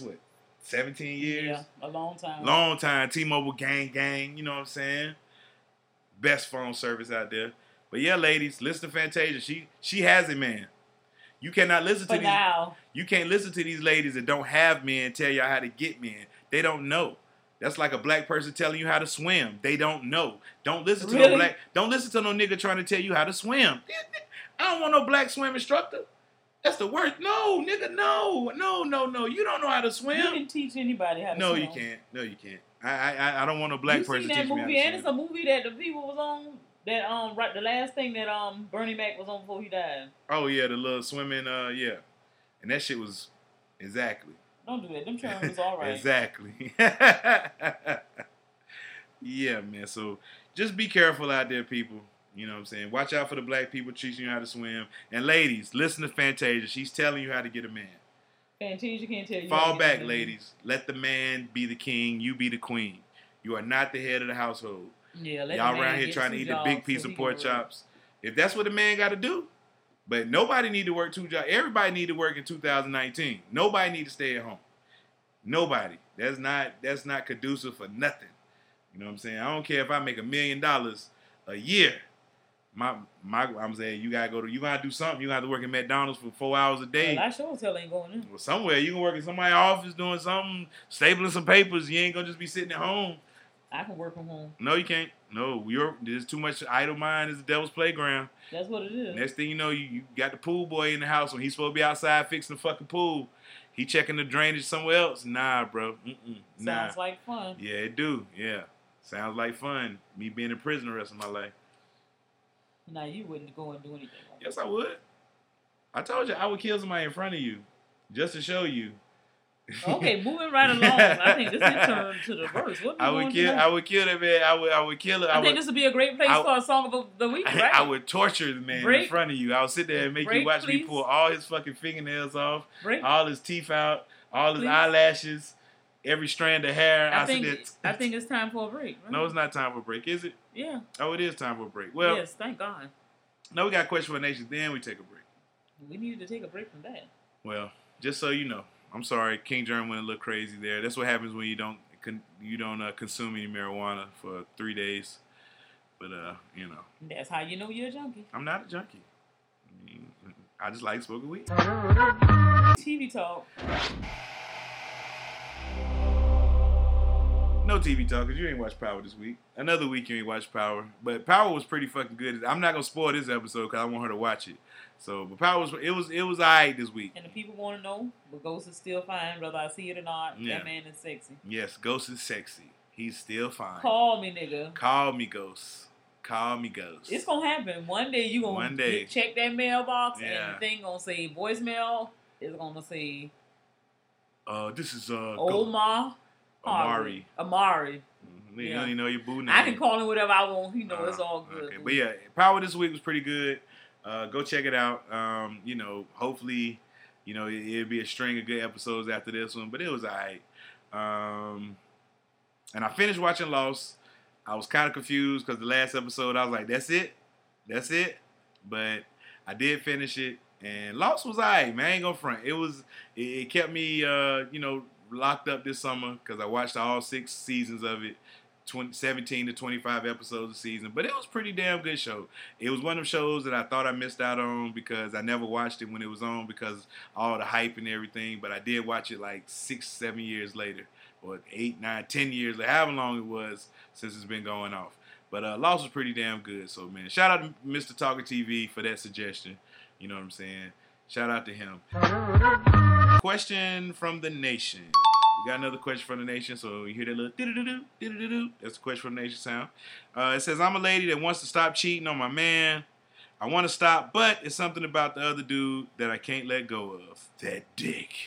17 years? Yeah, a long time. Long time. T-Mobile gang, you know what I'm saying? Best phone service out there. But yeah, ladies, listen to Fantasia. She has a man. You cannot listen to You can't listen to these ladies that don't have men tell y'all how to get men. They don't know. That's like a black person telling you how to swim. They don't know. Don't listen to don't listen to no nigga trying to tell you how to swim. I don't want no black swim instructor. That's the worst. No, nigga, no. You don't know how to swim. You can teach anybody how to swim. No, you can't. I don't want no black person to teach me how to swim. And it's a movie that the people was on. That the last thing that Bernie Mac was on before he died. Oh yeah, the little swimming. Yeah, and that shit was exactly. Don't do that. Them terms was all right. Exactly. Yeah, man. So just be careful out there, people. You know what I'm saying? Watch out for the black people teaching you how to swim. And ladies, listen to Fantasia. She's telling you how to get a man. Fantasia can't tell you. Fall back, ladies. Let the man be the king. You be the queen. You are not the head of the household. Yeah, y'all around here trying to eat the big piece of pork chops. If that's what a man got to do, but nobody need to work 2 jobs. Everybody need to work in 2019. Nobody need to stay at home. Nobody. That's not conducive for nothing. You know what I'm saying? I don't care if I make $1 million a year. I'm saying you gotta do something. You gotta have to work at McDonald's for 4 hours a day. Well, I sure tell ain't going in. Well, somewhere you can work in somebody's office doing something, stapling some papers. You ain't gonna just be sitting at home. I can work from home. No, you can't. No, there's too much idle mind. It's the devil's playground. That's what it is. Next thing you know, you got the pool boy in the house when he's supposed to be outside fixing the fucking pool. He checking the drainage somewhere else. Nah, bro. Nah. Sounds like fun. Yeah, it do. Yeah. Sounds like fun. Me being in prison the rest of my life. Nah, you wouldn't go and do anything. Yes, I would. I told you I would kill somebody in front of you. Just to show you. Okay, moving right along. I think this is turn to the verse. What I would kill that man. I would kill it. I think this would be a great place for a song of the week, right? I would torture the man in front of you. I would sit there and make you watch me pull all his fucking fingernails off, all his teeth out, all his eyelashes, every strand of hair. I think it's time for a break. Right? No, it's not time for a break, is it? Yeah. Oh, it is time for a break. Well, yes, thank God. No, we got a question for the nation. Then we take a break. We needed to take a break from that. Well, just so you know. I'm sorry, King Germ went a little crazy there. That's what happens when you don't consume any marijuana for 3 days. But you know, that's how you know you're a junkie. I'm not a junkie. I just like smoking weed. TV talk. No TV talk because you ain't watched Power this week. Another week you ain't watched Power, but Power was pretty fucking good. I'm not gonna spoil this episode because I want her to watch it. So, but Power was alright this week. And the people want to know, but Ghost is still fine, whether I see it or not. Yeah. That man is sexy. Yes, Ghost is sexy. He's still fine. Call me, nigga. Call me, Ghost. Call me, Ghost. It's gonna happen one day. You gonna check that mailbox and the thing gonna say voicemail. It's gonna say, this is Omar. Amari. Mm-hmm. You don't even know your boo name. I can call him whatever I want. You know, it's all good. Okay. But yeah, Power this week was pretty good. Go check it out. You know, hopefully, you know, it'll be a string of good episodes after this one, but it was alright. And I finished watching Lost. I was kind of confused because the last episode I was like, that's it. But I did finish it, and Lost was alright, man. I ain't gonna front. It kept me, you know, locked up this summer because I watched all 6 seasons of it. 17 to 25 episodes a season, but it was a pretty damn good show. It was one of them shows that I thought I missed out on because I never watched it when it was on because all the hype and everything, but I did watch it like 6-7 years later, or 8, 9, 10 years later, however long it was since it's been going off. But Lost was pretty damn good, so man, shout out to Mr. Talker TV for that suggestion. You know what I'm saying? Shout out to him. Question from the nation. We got another question from the nation, so you hear that little do-do-do-do. That's the question from the nation sound. It says, I'm a lady that wants to stop cheating on my man. I want to stop, but it's something about the other dude that I can't let go of. That dick.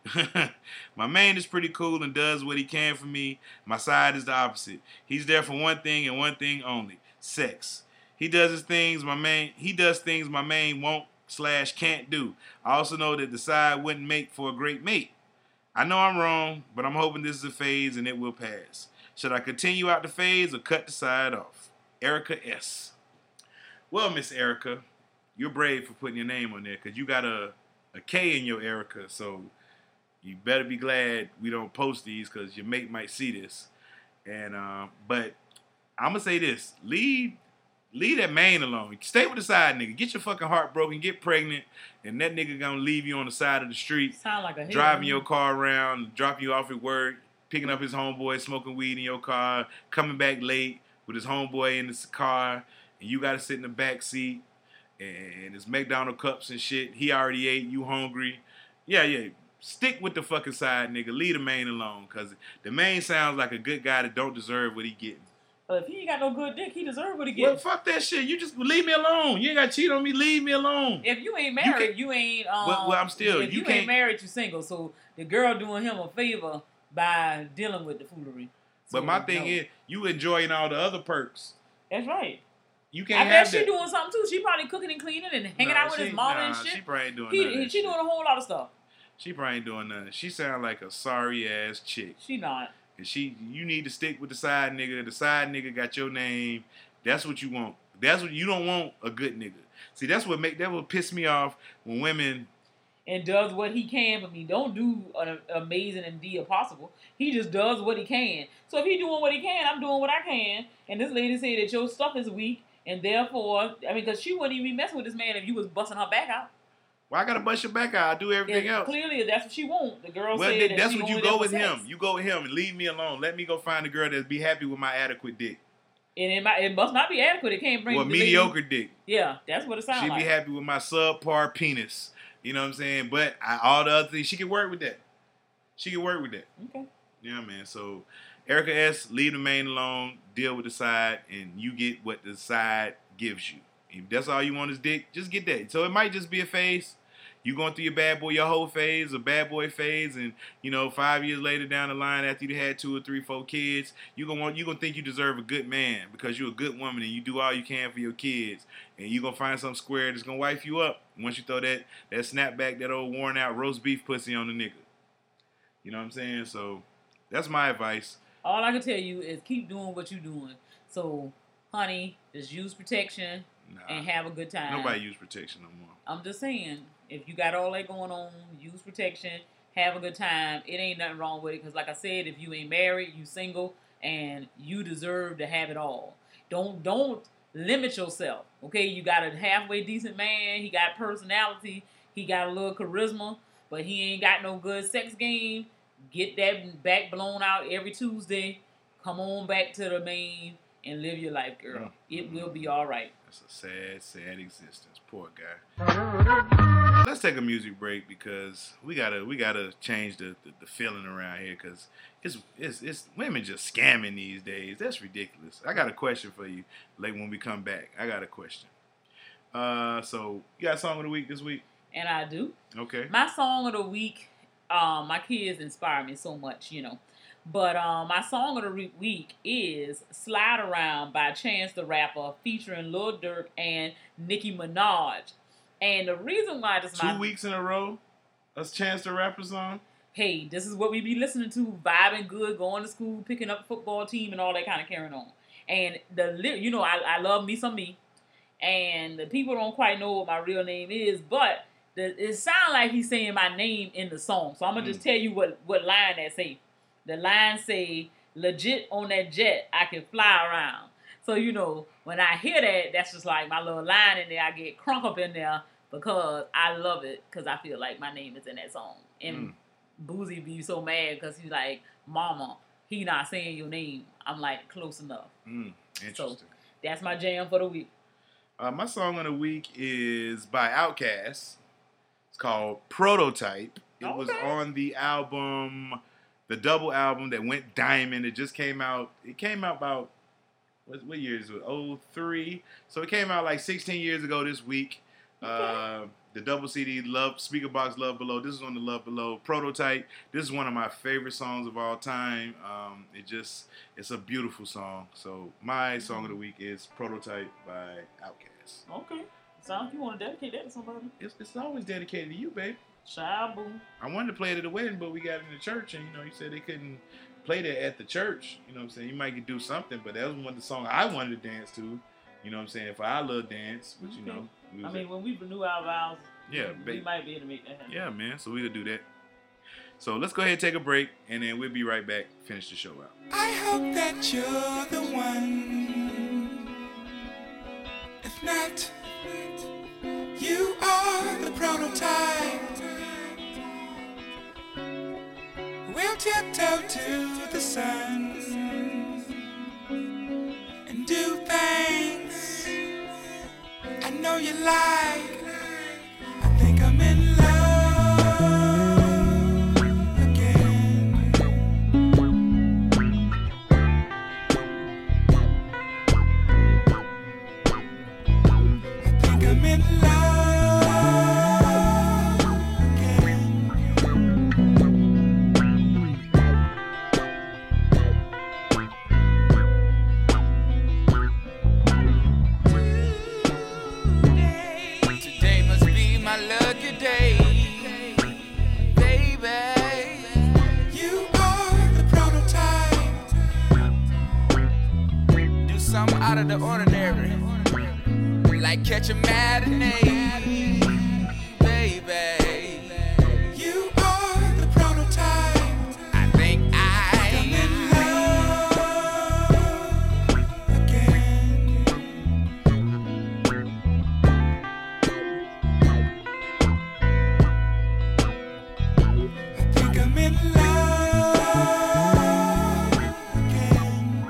My man is pretty cool and does what he can for me. My side is the opposite. He's there for one thing and one thing only. Sex. He does things my man won't/can't do. I also know that the side wouldn't make for a great mate. I know I'm wrong, but I'm hoping this is a phase and it will pass. Should I continue out the phase or cut the side off? Erica S. Well, Miss Erica, you're brave for putting your name on there because you got a K in your Erica, so you better be glad we don't post these because your mate might see this. And but I'm gonna say this: leave that man alone. Stay with the side nigga. Get your fucking heart broken. Get pregnant, and that nigga gonna leave you on the side of the street, sound like a driving your car around, dropping you off at work, picking up his homeboy, smoking weed in your car, coming back late with his homeboy in his car, and you gotta sit in the back seat, and it's McDonald's cups and shit. He already ate. You hungry? Yeah. Stick with the fucking side nigga. Leave the man alone, cause the man sounds like a good guy that don't deserve what he getting. But if he ain't got no good dick, he deserve what he gets. Well, fuck that shit. You just leave me alone. You ain't got to cheat on me. Leave me alone. If you ain't married, you ain't. Well, I'm still. If you ain't married, you single. So the girl doing him a favor by dealing with the foolery. So but my thing is, you enjoying all the other perks. That's right. You can't. I bet she doing something too. She probably cooking and cleaning and hanging out with his mama and shit. She probably ain't doing nothing. She doing a whole lot of stuff. She probably ain't doing nothing. She sound like a sorry ass chick. She not. And you need to stick with the side nigga. The side nigga got your name. That's what you want. That's what you don't want, a good nigga. See, that would piss me off when women. And does what he can for me. Don't do an amazing and the impossible. He just does what he can. So if he doing what he can, I'm doing what I can. And this lady said that your stuff is weak, and therefore, because she wouldn't even be messing with this man if you was busting her back out. Well, I gotta bust your back out. I do everything else. Clearly, that's what she want. The girl said that that's what you go with him. You go with him and leave me alone. Let me go find a girl that be happy with my adequate dick. And it must not be adequate. It can't bring. Well, mediocre dick. Yeah, that's what it sounds like. She'd be happy with my subpar penis. You know what I'm saying? But all the other things, she can work with that. Okay. Yeah, man. So, Erica S., leave the man alone. Deal with the side, and you get what the side gives you. If that's all you want is dick, just get that. So it might just be a phase. you going through your whole phase, a bad boy phase, and 5 years later down the line after you had 2 or 3, 4 kids, you gonna think you deserve a good man because you're a good woman and you do all you can for your kids, and you gonna find some square that's gonna wife you up once you throw that snapback, that old worn out roast beef pussy on the nigga. You know what I'm saying? So that's my advice. All I can tell you is keep doing what you're doing. So, honey, just use protection and have a good time. Nobody use protection no more. I'm just saying, if you got all that going on, use protection, have a good time. It ain't nothing wrong with it because, like I said, if you ain't married, you single, and you deserve to have it all. Don't limit yourself, okay? You got a halfway decent man. He got personality. He got a little charisma, but he ain't got no good sex game. Get that back blown out every Tuesday. Come on back to the main and live your life, girl. It will be all right. That's a sad, sad existence. Poor guy. Let's take a music break because we gotta change the feeling around here because it's women just scamming these days. That's ridiculous. I got a question for you. Like when we come back, I got a question. So you got a song of the week this week? And I do. Okay. My song of the week. My kids inspire me so much, But my song of the week is Slide Around by Chance the Rapper featuring Lil Durk and Nicki Minaj. And the reason why this is 2 weeks in a row, a Chance the Rapper song? Hey, this is what we be listening to, vibing good, going to school, picking up a football team and all that kind of carrying on. And I love me some me. And the people don't quite know what my real name is, but it sounds like he's saying my name in the song. So I'm going to just tell you what line that say. The line say, legit on that jet, I can fly around. So, when I hear that, that's just like my little line in there. I get crunk up in there because I love it because I feel like my name is in that song. And Boozy be so mad because he's like, Mama, he not saying your name. I'm like, close enough. Interesting. So that's my jam for the week. My song of the week is by Outkast. It's called Prototype. It was on the album, the double album that went diamond. It just came out. It came out about, what year is it? 2003. So it came out like 16 years ago this week. The double CD, Speakerboxxx Love Below. This is on the Love Below. Prototype. This is one of my favorite songs of all time. It's a beautiful song. So my song of the week is Prototype by Outkast. Okay. Sound you want to dedicate that to somebody? It's always dedicated to you, babe. Shabu. I wanted to play it at the wedding, but we got it in the church, and you said they couldn't play that at the church. You know what I'm saying? You might could do something, but that was one of the songs I wanted to dance to. You know what I'm saying? For our little dance, which when we renew our vows, we might be able to make that happen. Yeah, man. So we could do that. So let's go ahead and take a break, and then we'll be right back. Finish the show out. I hope that you're the one. If not, you are the prototype. We'll tiptoe to the sun and do things I know you like. I think I'm in love again. I think I'm in love again. Today must be my lucky day, baby. You are the prototype. Do something out of the ordinary, like catch a matinee, baby. You are the prototype. I think I'm in love again. I think I'm in love again.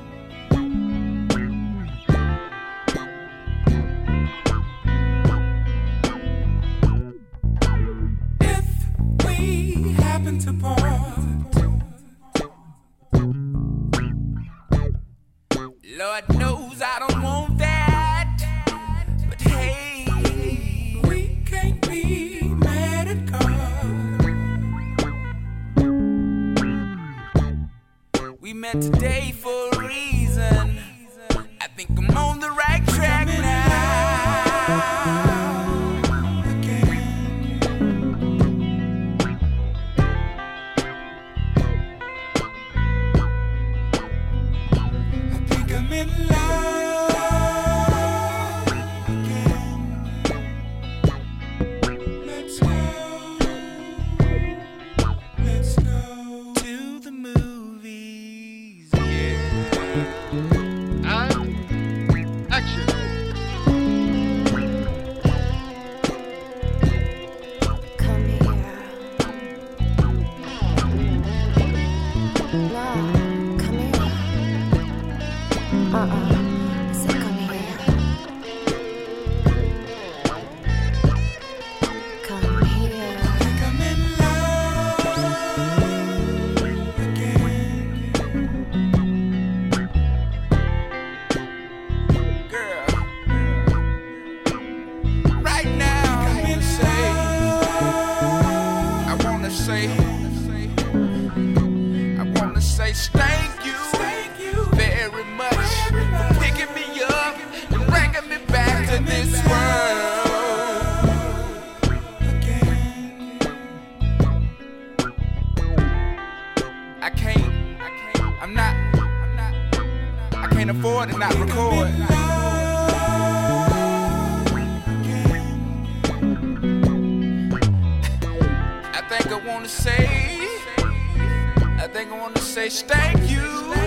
If we happen to part, Lord knows I don't want that. But hey, we can't be met today for a reason. I think I'm on the right track now. I think I'm in love again. Let's go. Let's go to the movies. Yeah. And action. Come here. No, come here. I said come here. Come here. I'm in love again. Girl, right now I wanna say thank you very much for picking me up and bringing me back to this world again. I can't afford to not record. I think I wanna say thank you,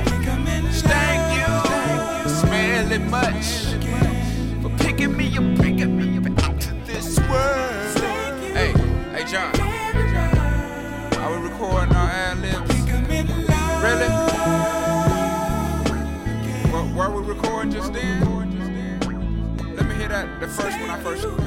smelly much for picking me up, bringing me back to this world. Hey, John, are we recording our ad-libs? Really? Were we recording just then? Let me hear that, the first one I first heard.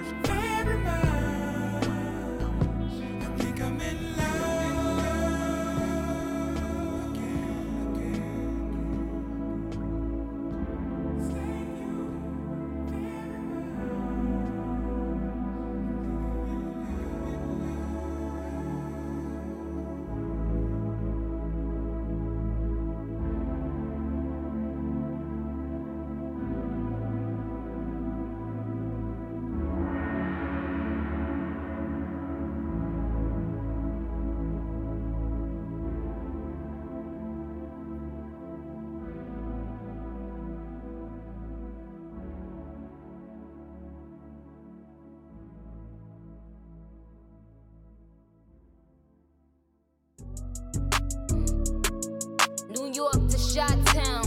New York to Chi-Town.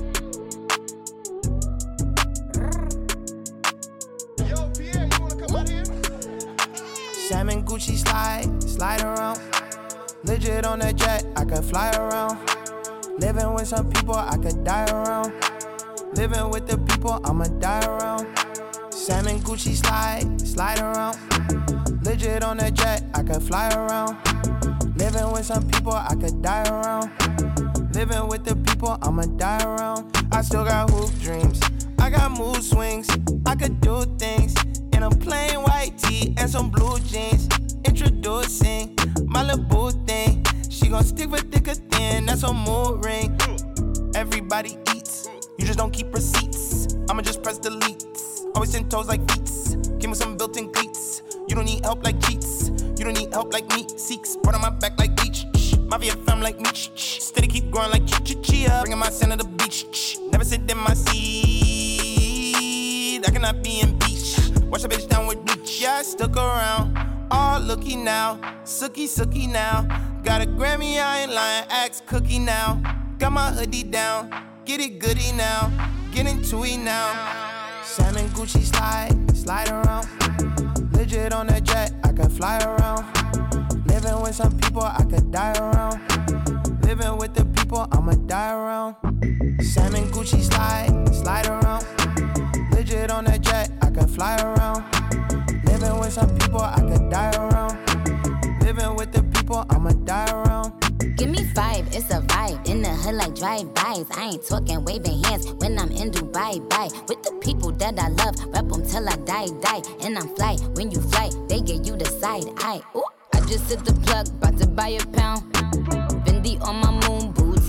Yo, Pierre, you wanna come out here? Salmon Gucci slide around. Legit on that jet, I could fly around. Living with some people, I could die around. Living with the people, I'ma die around. Salmon Gucci slide around. Legit on that jet, I could fly around. Living with some people, I could die around. Living with the people, I'ma die around. I still got hoop dreams, I got mood swings. I could do things in a plain white tee and some blue jeans. Introducing my little boo thing. She gon' stick with thick or thin, that's a mood ring. Everybody eats, you just don't keep receipts. I'ma just press delete. Always 10 toes like feet. Give me some built-in cleats. You don't need help like cheats. You don't need help like me. Seeks, brought on my back like beach. My VFM like me. Steady keep growing like chia. Bringing my son to the beach. Never sit in my seat. I cannot be in beach. Wash a bitch down with bleach. Yeah, I stuck around. All looky now. Sookie now. Got a Grammy, I ain't lying. Axe cookie now. Got my hoodie down. Get it goody now. Get into it now. Salmon Gucci slide around. Legit on that jet, I could fly around. Living with some people, I could die around. Living with the people, I'ma die around. Salmon Gucci slide around. Legit on that jet, I could fly around. Living with some people, I could die around. Living with the people, I'ma die around. Give me 5, it's a vibe. In the hood like drive-bys. I ain't talking waving hands when I'm in Dubai. Bye. With the people that I love, rep them till I die. And I'm fly, when you fly, they get you the side eye. Ooh, I just hit the plug, about to buy a pound. Fendi on my moon boots,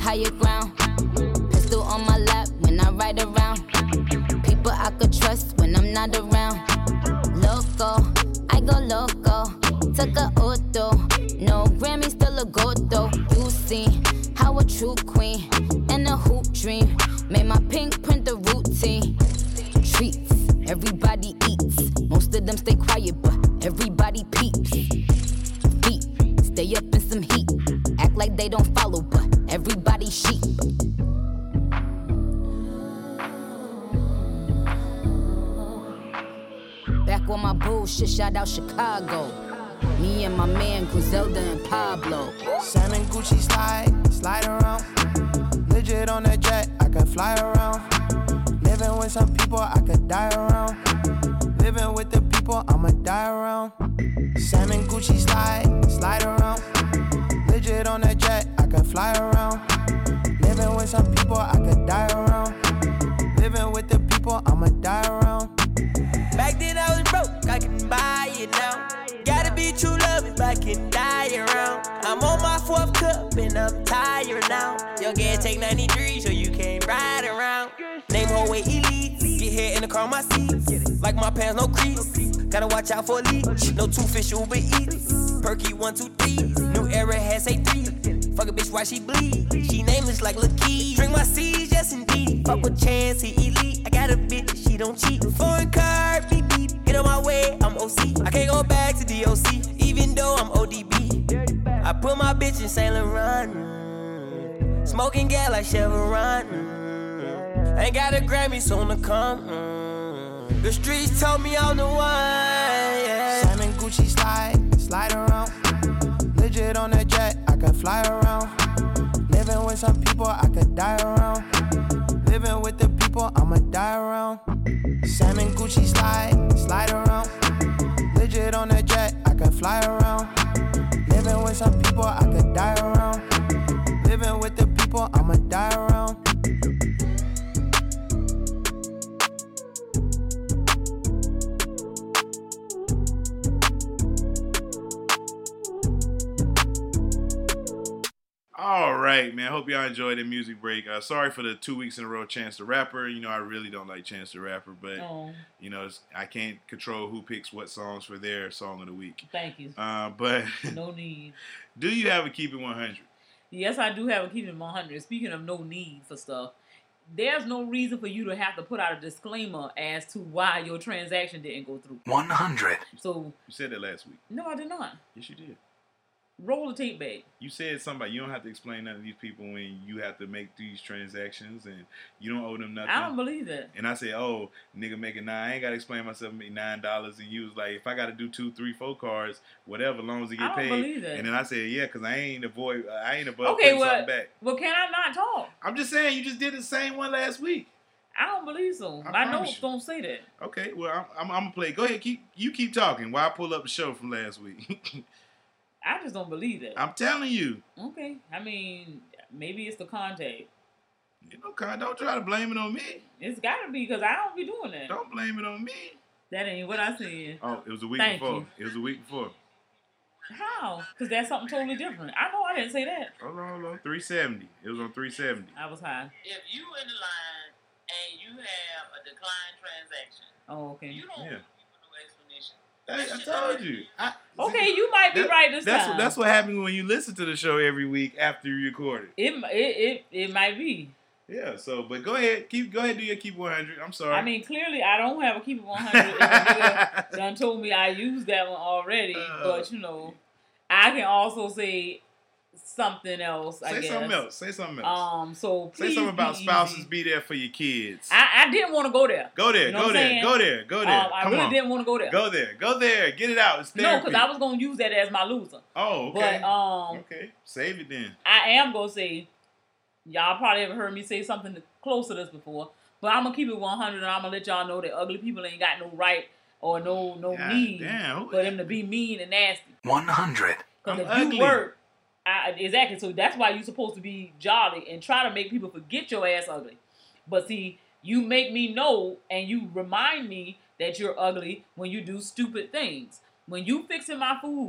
higher ground. Pistol on my lap when I ride around. People I could trust when I'm not around. Loco, I go loco. Took a auto. No Grammy, still a gold though. You see how a true queen and a hoop dream made my pink print the routine. Treats, everybody eats. Most of them stay quiet, but everybody peeps. Deep, stay up in some heat. Act like they don't follow, but everybody sheep. Back on my bullshit, shout out Chicago. Me and my man Griselda and Pablo. Salmon Gucci slide around. Legit on that jet, I could fly around. Living with some people, I could die around. Living with the people, I'ma die around. Salmon Gucci slide around. Legit on that jet, I could fly around. Living with some people, I could die around. Living with the people, I'ma die around. Back then I was broke, I can buy it now. Gotta be true love if I can die around. I'm on my 4th cup and I'm tired now. Young gal take 93 so you can't ride around. Name whole way elite. Get here in the car, my seats. Like my pants, no crease. Gotta watch out for a leech. No two-fish Uber Eats. Perky 1, 2, 3. New era has say 3. Fuck a bitch, why she bleed? She nameless like Lakeith. Drink my seeds, yes indeed. Fuck with chance, he elite. I got a bitch, she don't cheat. Foreign card, beep beep. Get on my way, I'm OC. I can't go back to DOC, even though I'm ODB. I put my bitch in Saint Laurent. Smoking gas like Chevron. Ain't got a Grammy soon to come. The streets told me I'm the one. Yeah. Salmon Gucci slide around. Legit on that jet, I could fly around. Living with some people, I could die around. Living with the people, I'ma die around. Salmon Gucci slide around. Legit on that jet, I could fly around. Living with some people, I could die around. Living with the people, I'ma die around. All right, man. Hope y'all enjoyed the music break. Sorry for the 2 weeks in a row Chance the Rapper. You know, I really don't like Chance the Rapper, but, you know, I can't control who picks what songs for their song of the week. Thank you. But no need. Do you have a Keep It 100? Yes, I do have a Keep It 100. Speaking of no need for stuff, there's no reason for you to have to put out a disclaimer as to why your transaction didn't go through. 100. So you said that last week. No, I did not. Yes, you did. Roll the tape back. You said something about you don't have to explain nothing to these people when you have to make these transactions and you don't owe them nothing. I don't believe that. And I said, oh, nigga making $9. I ain't got to explain myself make $9. And you was like, if I got to do 2, 3, 4 cards, whatever, as long as it get paid. I don't believe that. And then I said, yeah, because I ain't above okay, putting something back. Well, can I not talk? I'm just saying, you just did the same one last week. I don't believe so. My notes don't say that. Okay, well, I'm going to play. Go ahead, keep talking while I pull up the show from last week. I just don't believe that. I'm telling you. Okay. I mean, maybe it's the contact. You know, don't try to blame it on me. It's got to be because I don't be doing that. Don't blame it on me. That ain't what I said. Oh, it was a week before. It was a week before. How? Because that's something totally different. I know I didn't say that. Hold on. 370. It was on 370. I was high. If you in the line and you have a declined transaction. Oh, okay. You don't yeah. I told you. Okay, you might be right this time. That's what happens when you listen to the show every week after you record it. It might be. Yeah. So, but go ahead, do your Keep 100. I'm sorry. I mean, clearly I don't have a Keep It 100. Nigga done told me I used that one already, but you know, I can also say something else. I guess. Say something else. So say something about spouses be there for your kids. I didn't want to go there. Go there. You know Go there. I really didn't want to go there. Go there. Get it out. It's therapy. No, because I was gonna use that as my loser. Oh, okay. But okay, save it then. I am gonna say, y'all probably ever heard me say something close to this before, but I'm gonna keep it 100, and I'm gonna let y'all know that ugly people ain't got no right or no need for them to be mean and nasty. 100. Because if you work. Exactly. So that's why you're supposed to be jolly and try to make people forget your ass ugly. But see, you make me know and you remind me that you're ugly when you do stupid things. When you fixing my food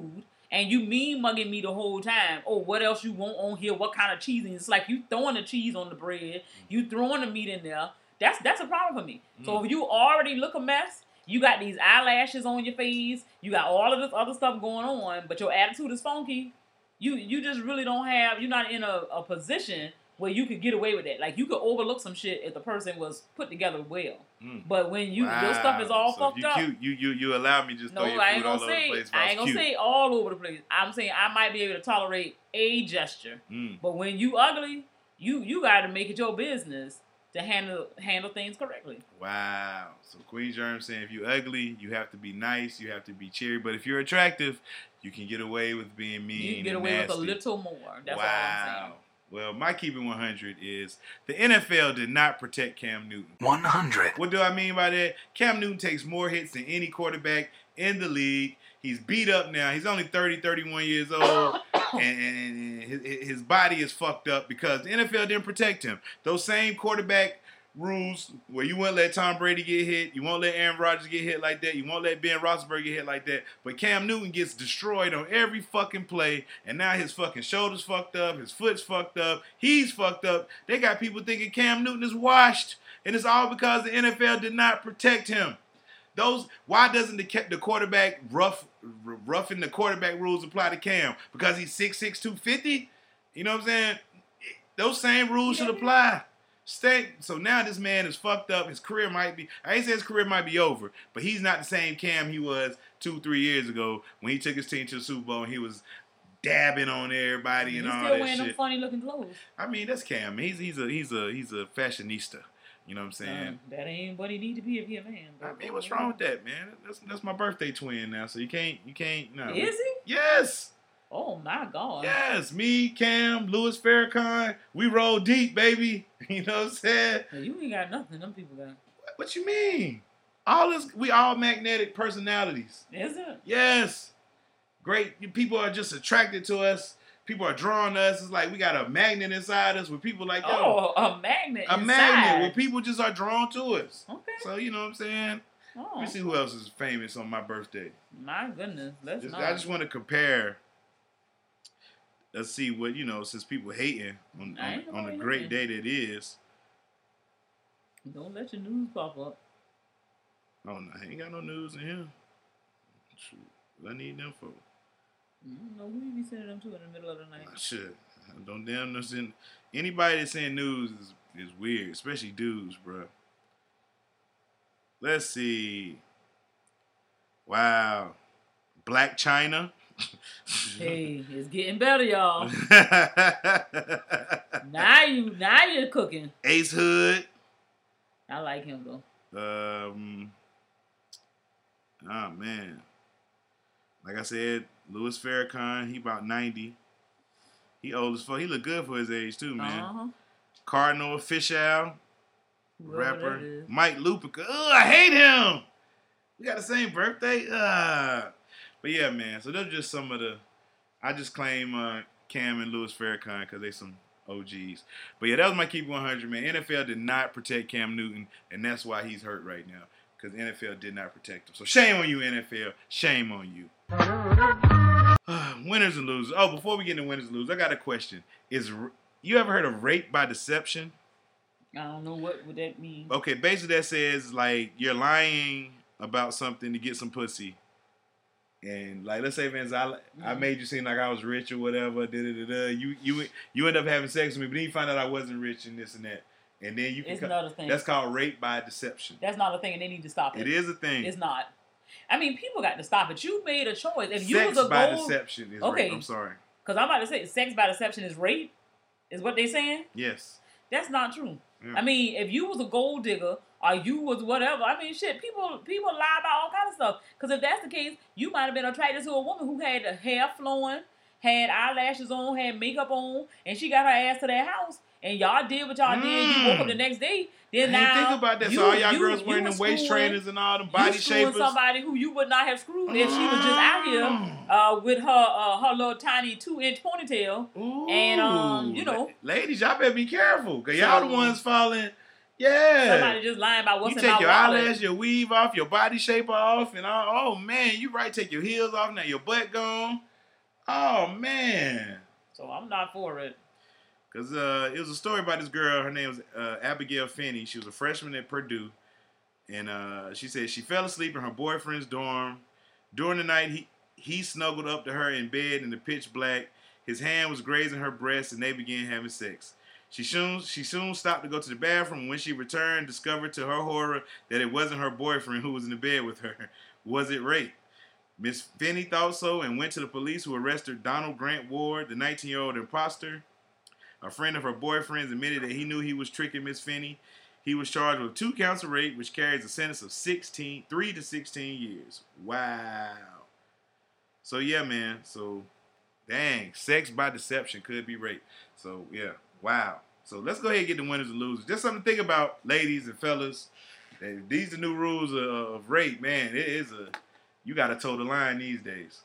And you mean mugging me the whole time. Oh, what else you want on here? What kind of cheese? And it's like you throwing the cheese on the bread. You throwing the meat in there. That's a problem for me. So if you already look a mess, you got these eyelashes on your face, you got all of this other stuff going on, but your attitude is funky, you just really don't have, you're not in a position where you could get away with that. Like, you could overlook some shit if the person was put together well. But when your stuff is all fucked up. You allow me just throw your food all over the place. I ain't gonna say all over the place. I'm saying I might be able to tolerate a gesture. But when you ugly, you got to make it your business to handle things correctly. Wow. So Queen Germ saying if you ugly, you have to be nice, you have to be cheery. But if you're attractive, you can get away with being mean. You can get away with a little more. That's all I'm saying. Well, my keeping 100 is the NFL did not protect Cam Newton. 100. What do I mean by that? Cam Newton takes more hits than any quarterback in the league. He's beat up now. He's only 30, 31 years old. and his body is fucked up because the NFL didn't protect him. Those same quarterback rules where you won't let Tom Brady get hit, you won't let Aaron Rodgers get hit like that, you won't let Ben Roethlisberger get hit like that, but Cam Newton gets destroyed on every fucking play, and now his fucking shoulder's fucked up, his foot's fucked up, he's fucked up. They got people thinking Cam Newton is washed, and it's all because the NFL did not protect him. Why doesn't the quarterback roughing the quarterback rules apply to Cam? Because he's 6'6", 250? You know what I'm saying? Those same rules should apply. So now this man is fucked up. His career might be, I ain't say his career might be over, but he's not the same Cam he was 2-3 years ago when he took his team to the Super Bowl and he was dabbing on everybody and all that shit. He's still wearing them funny looking clothes. I mean, that's Cam. He's a fashionista. You know what I'm saying? That ain't what he need to be if he a man. I mean, what's wrong with that, man? That's my birthday twin now, so you can't. No. Is he? Yes. Oh my God. Yes, me, Cam, Louis Farrakhan, we roll deep, baby. You know what I'm saying? Well, you ain't got nothing. Them people got. What you mean? We all magnetic personalities. Is it? Yes. Great. People are just attracted to us. People are drawn to us. It's like we got a magnet inside us where people like, yo. Oh, a magnet. A magnet where people just are drawn to us. Okay. So, you know what I'm saying? Oh. Let me see who else is famous on my birthday. My goodness. I just want to compare. Let's see what, since people hating on a great day that is. Don't let your news pop up. Oh, no, I ain't got no news in here. Shoot, I need them for. I don't know who you be sending them to in the middle of the night. Shit. Don't damn know. Anybody that's saying news is weird, especially dudes, bro. Let's see. Wow. Black China. Hey, it's getting better, y'all. now you're cooking. Ace Hood. I like him though. Oh man. Like I said, Louis Farrakhan, he about 90. He old as fuck. He look good for his age too, man. Cardinal Official, rapper. Mike Lupica. Ugh, I hate him. We got the same birthday. But yeah, man. So those are just some of the. I just claim Cam and Louis Farrakhan because they some OGs. But yeah, that was my Keep 100, man. NFL did not protect Cam Newton, and that's why he's hurt right now because NFL did not protect him. So shame on you, NFL. Shame on you. Winners and losers. Oh, before we get into winners and losers, I got a question. You ever heard of rape by deception? I don't know what would that mean. Okay, basically that says like you're lying about something to get some pussy. And like, let's say, Vince, I made you seem like I was rich or whatever. You end up having sex with me, but then you find out I wasn't rich and this and that. And then it's another thing. That's called rape by deception. That's not a thing, and they need to stop it. It is a thing. It's not. I mean, people got to stop it. You made a choice. If you sex was a by deception is okay, rape. I'm sorry. Because I'm about to say sex by deception is rape. Is what they saying? Yes. That's not true. Yeah. I mean, if you was a gold digger or you was whatever, I mean, shit, people lie about all kinds of stuff. Because if that's the case, you might have been attracted to a woman who had the hair flowing, had eyelashes on, had makeup on, and she got her ass to that house. And y'all did what y'all did. You woke up the next day. Then now think about that. So all y'all girls wearing them waist trainers and all them body shapers. Somebody who you would not have screwed if she was just out here with her little tiny 2-inch ponytail. Ooh. And ladies, y'all better be careful because y'all the ones falling. Yeah. Somebody just lying about what's in my wallet. You take your eyelash, your weave off, your body shaper off, and all. Oh man, you right. Take your heels off now. Your butt gone. Oh, man. So I'm not for it. Because it was a story about this girl. Her name was Abigail Finney. She was a freshman at Purdue. And she said she fell asleep in her boyfriend's dorm. During the night, he snuggled up to her in bed in the pitch black. His hand was grazing her breast, and they began having sex. She soon stopped to go to the bathroom. When she returned, discovered to her horror that it wasn't her boyfriend who was in the bed with her. Was it rape? Miss Finney thought so and went to the police, who arrested Donald Grant Ward, the 19-year-old imposter. A friend of her boyfriend's admitted that he knew he was tricking Miss Finney. He was charged with 2 counts of rape, which carries a sentence of 3 to 16 years. Wow. So, yeah, man. So, dang. Sex by deception could be rape. So, yeah. Wow. So, let's go ahead and get the winners and losers. Just something to think about, ladies and fellas. These are the new rules of rape, man. It is you got to toe the line these days.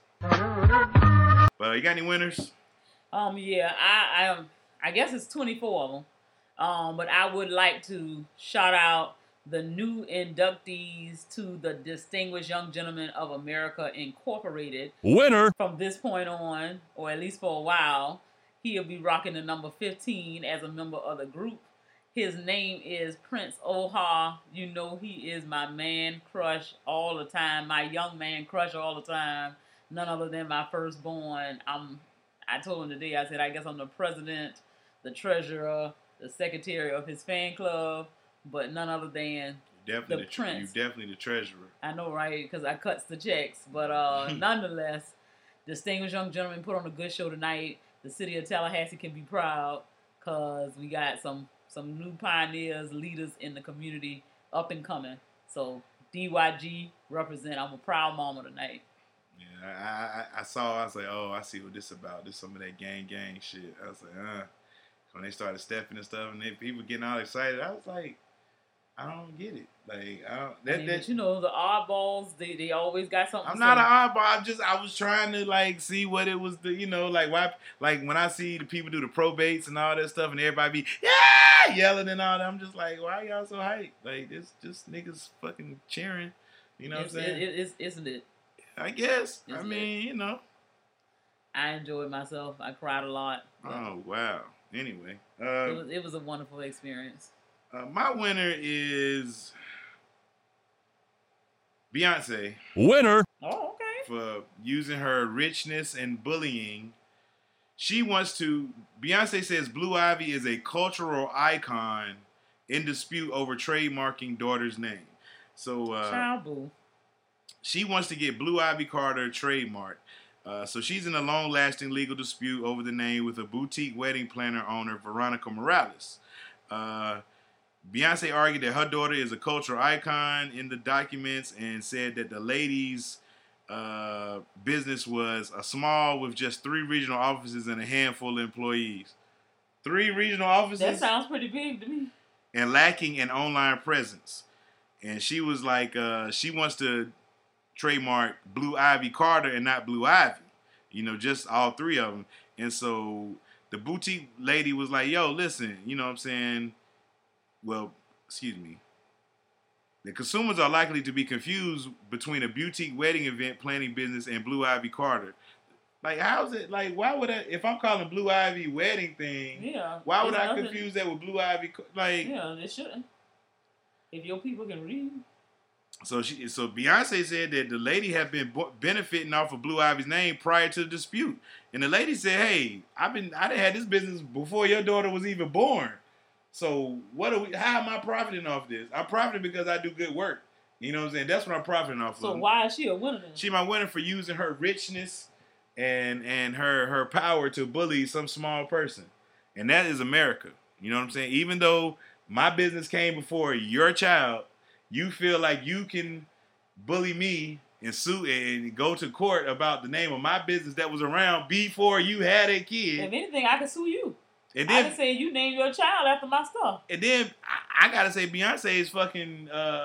But you got any winners? Yeah, I guess it's 24 of them. But I would like to shout out the new inductees to the Distinguished Young Gentlemen of America Incorporated. Winner! From this point on, or at least for a while, he'll be rocking the number 15 as a member of the group. His name is Prince Oha. You know he is my man crush all the time, my young man crush all the time. None other than my firstborn. I told him today, I said, I guess I'm the president, the treasurer, the secretary of his fan club, but none other than the prince. You're definitely the treasurer. I know, right? Because I cuts the checks. But nonetheless, Distinguished Young Gentlemen put on a good show tonight. The city of Tallahassee can be proud because we got some new pioneers, leaders in the community up and coming. So DYG represent. I'm a proud mama tonight. Yeah, I was like, oh, I see what this is about. This some of that gang shit. I was like, when they started stepping and stuff, and people getting all excited, I was like, I don't get it. Like, but you know, the oddballs, they always got something. I'm not an oddball. I was trying to like see what it was. Like why? Like when I see the people do the probates and all that stuff, and everybody be yelling and all that, I'm just like, why y'all so hyped? Like it's just niggas fucking cheering. You know what I'm saying? Isn't it? I guess. I mean, I enjoyed myself. I cried a lot. Oh wow. Anyway, it was a wonderful experience. My winner is Beyonce. Winner. Oh, okay. For using her richness and bullying. Beyonce says Blue Ivy is a cultural icon in dispute over trademarking daughter's name. So, Child boo. She wants to get Blue Ivy Carter trademarked. So she's in a long-lasting legal dispute over the name with a boutique wedding planner owner, Veronica Morales. Beyonce argued that her daughter is a cultural icon in the documents and said that the lady's business was a small with just 3 regional offices and a handful of employees. 3 regional offices? That sounds pretty big to me. And lacking an online presence. And she was like, she wants to trademark Blue Ivy Carter and not Blue Ivy. Just all 3 of them. And so the boutique lady was like, yo, listen, you know what I'm saying? Well, excuse me. The consumers are likely to be confused between a boutique wedding event planning business and Blue Ivy Carter. Like, how's it? Like, why would I, if I'm calling Blue Ivy wedding thing, why would I confuse that with Blue Ivy? Like, yeah, they shouldn't. If your people can read. So Beyonce said that the lady had been benefiting off of Blue Ivy's name prior to the dispute, and the lady said, "Hey, I done had this business before your daughter was even born. So how am I profiting off this? I'm profiting because I do good work. You know what I'm saying? That's what I'm profiting off of. So why is she a winner then? She my winner for using her richness and her power to bully some small person. And that is America. You know what I'm saying? Even though my business came before your child, you feel like you can bully me and sue and go to court about the name of my business that was around before you had a kid. If anything, I can sue you. And then, I can say you named your child after my stuff. And then I gotta say Beyonce is fucking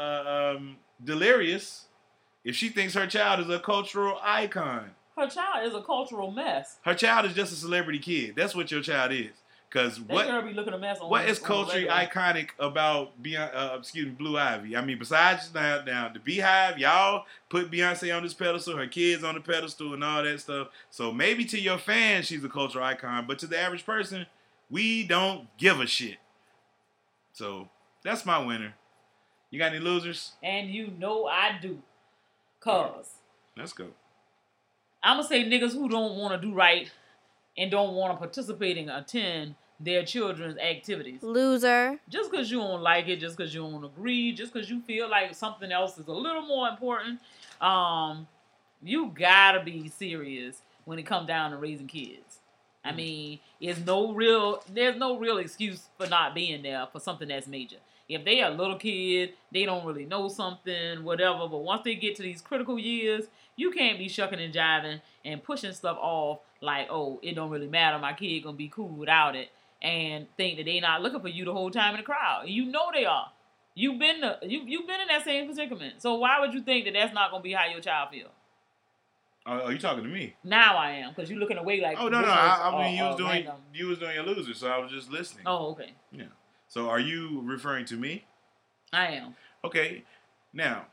delirious if she thinks her child is a cultural icon. Her child is a cultural mess. Her child is just a celebrity kid. That's what your child is. Because That girl be looking a mess on what is on the culturally regular. iconic about Blue Ivy? I mean, besides now the Beehive, y'all put Beyonce on this pedestal, her kids on the pedestal, and all that stuff. So maybe to your fans, she's a cultural icon, but to the average person, we don't give a shit. So that's my winner. You got any losers? And you know I do. Cause Let's go. I'm gonna say niggas who don't want to do right and don't want to participate and attend their children's activities. Loser. Just because you don't like it, just because you don't agree, just because you feel like something else is a little more important, you gotta be serious when it comes down to raising kids. I mean, there's no real excuse for not being there for something that's major. If they are a little kid, they don't really know something, whatever. But once they get to these critical years, you can't be shucking and jiving and pushing stuff off like, oh, it don't really matter. My kid gonna be cool without it, and think that they not looking for you the whole time in the crowd. And you know they are. You've been in that same predicament. So why would you think that that's not gonna be how your child feel? Are you talking to me? Now I am, because you're looking away like. Oh no! I mean, you was doing your loser, so I was just listening. Oh, okay. Yeah. So are you referring to me? I am. Okay. Now,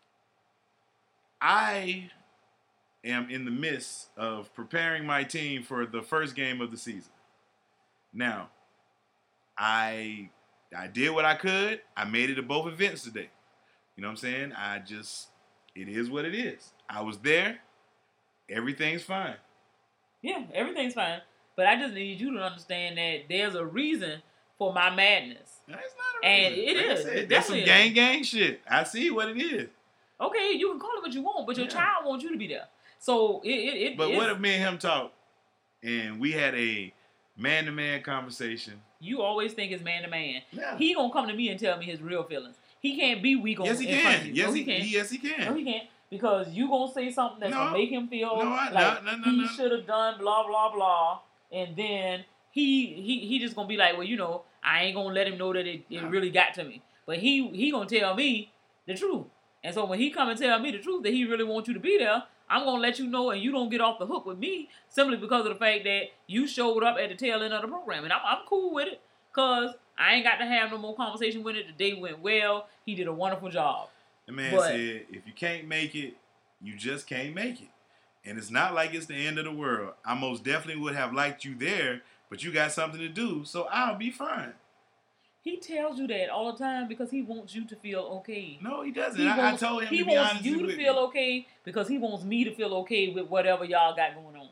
I am in the midst of preparing my team for the first game of the season. Now, I did what I could. I made it to both events today. You know what I'm saying? It is what it is. I was there. Everything's fine. Yeah, everything's fine. But I just need you to understand that there's a reason for my madness. That's not a and reason. it Like I is. said, that's some gang shit. I see what it is. Okay, you can call it what you want, but your child wants you to be there. So But what if me and him talk and we had a man-to-man conversation? You always think it's man-to-man. Yeah. He gonna come to me and tell me his real feelings. He can't be weak on Yes, he in front of can. you. Yes, No, he can. Yes, he can. No, he can't. Because you gonna say something that's gonna make him feel like he should have done blah blah blah, and then he just gonna be like, well, you know, I ain't gonna let him know that it really got to me. But he gonna tell me the truth. And so when he come and tell me the truth that he really wants you to be there, I'm gonna let you know, and you don't get off the hook with me simply because of the fact that you showed up at the tail end of the program, and I'm cool with it, cause I ain't got to have no more conversation with it. The day went well. He did a wonderful job. The man said, if you can't make it, you just can't make it. And it's not like it's the end of the world. I most definitely would have liked you there, but you got something to do, so I'll be fine. He tells you that all the time because he wants you to feel okay. No, he doesn't. I told him to be honest with He wants you to feel okay because he wants me to feel okay with whatever y'all got going on.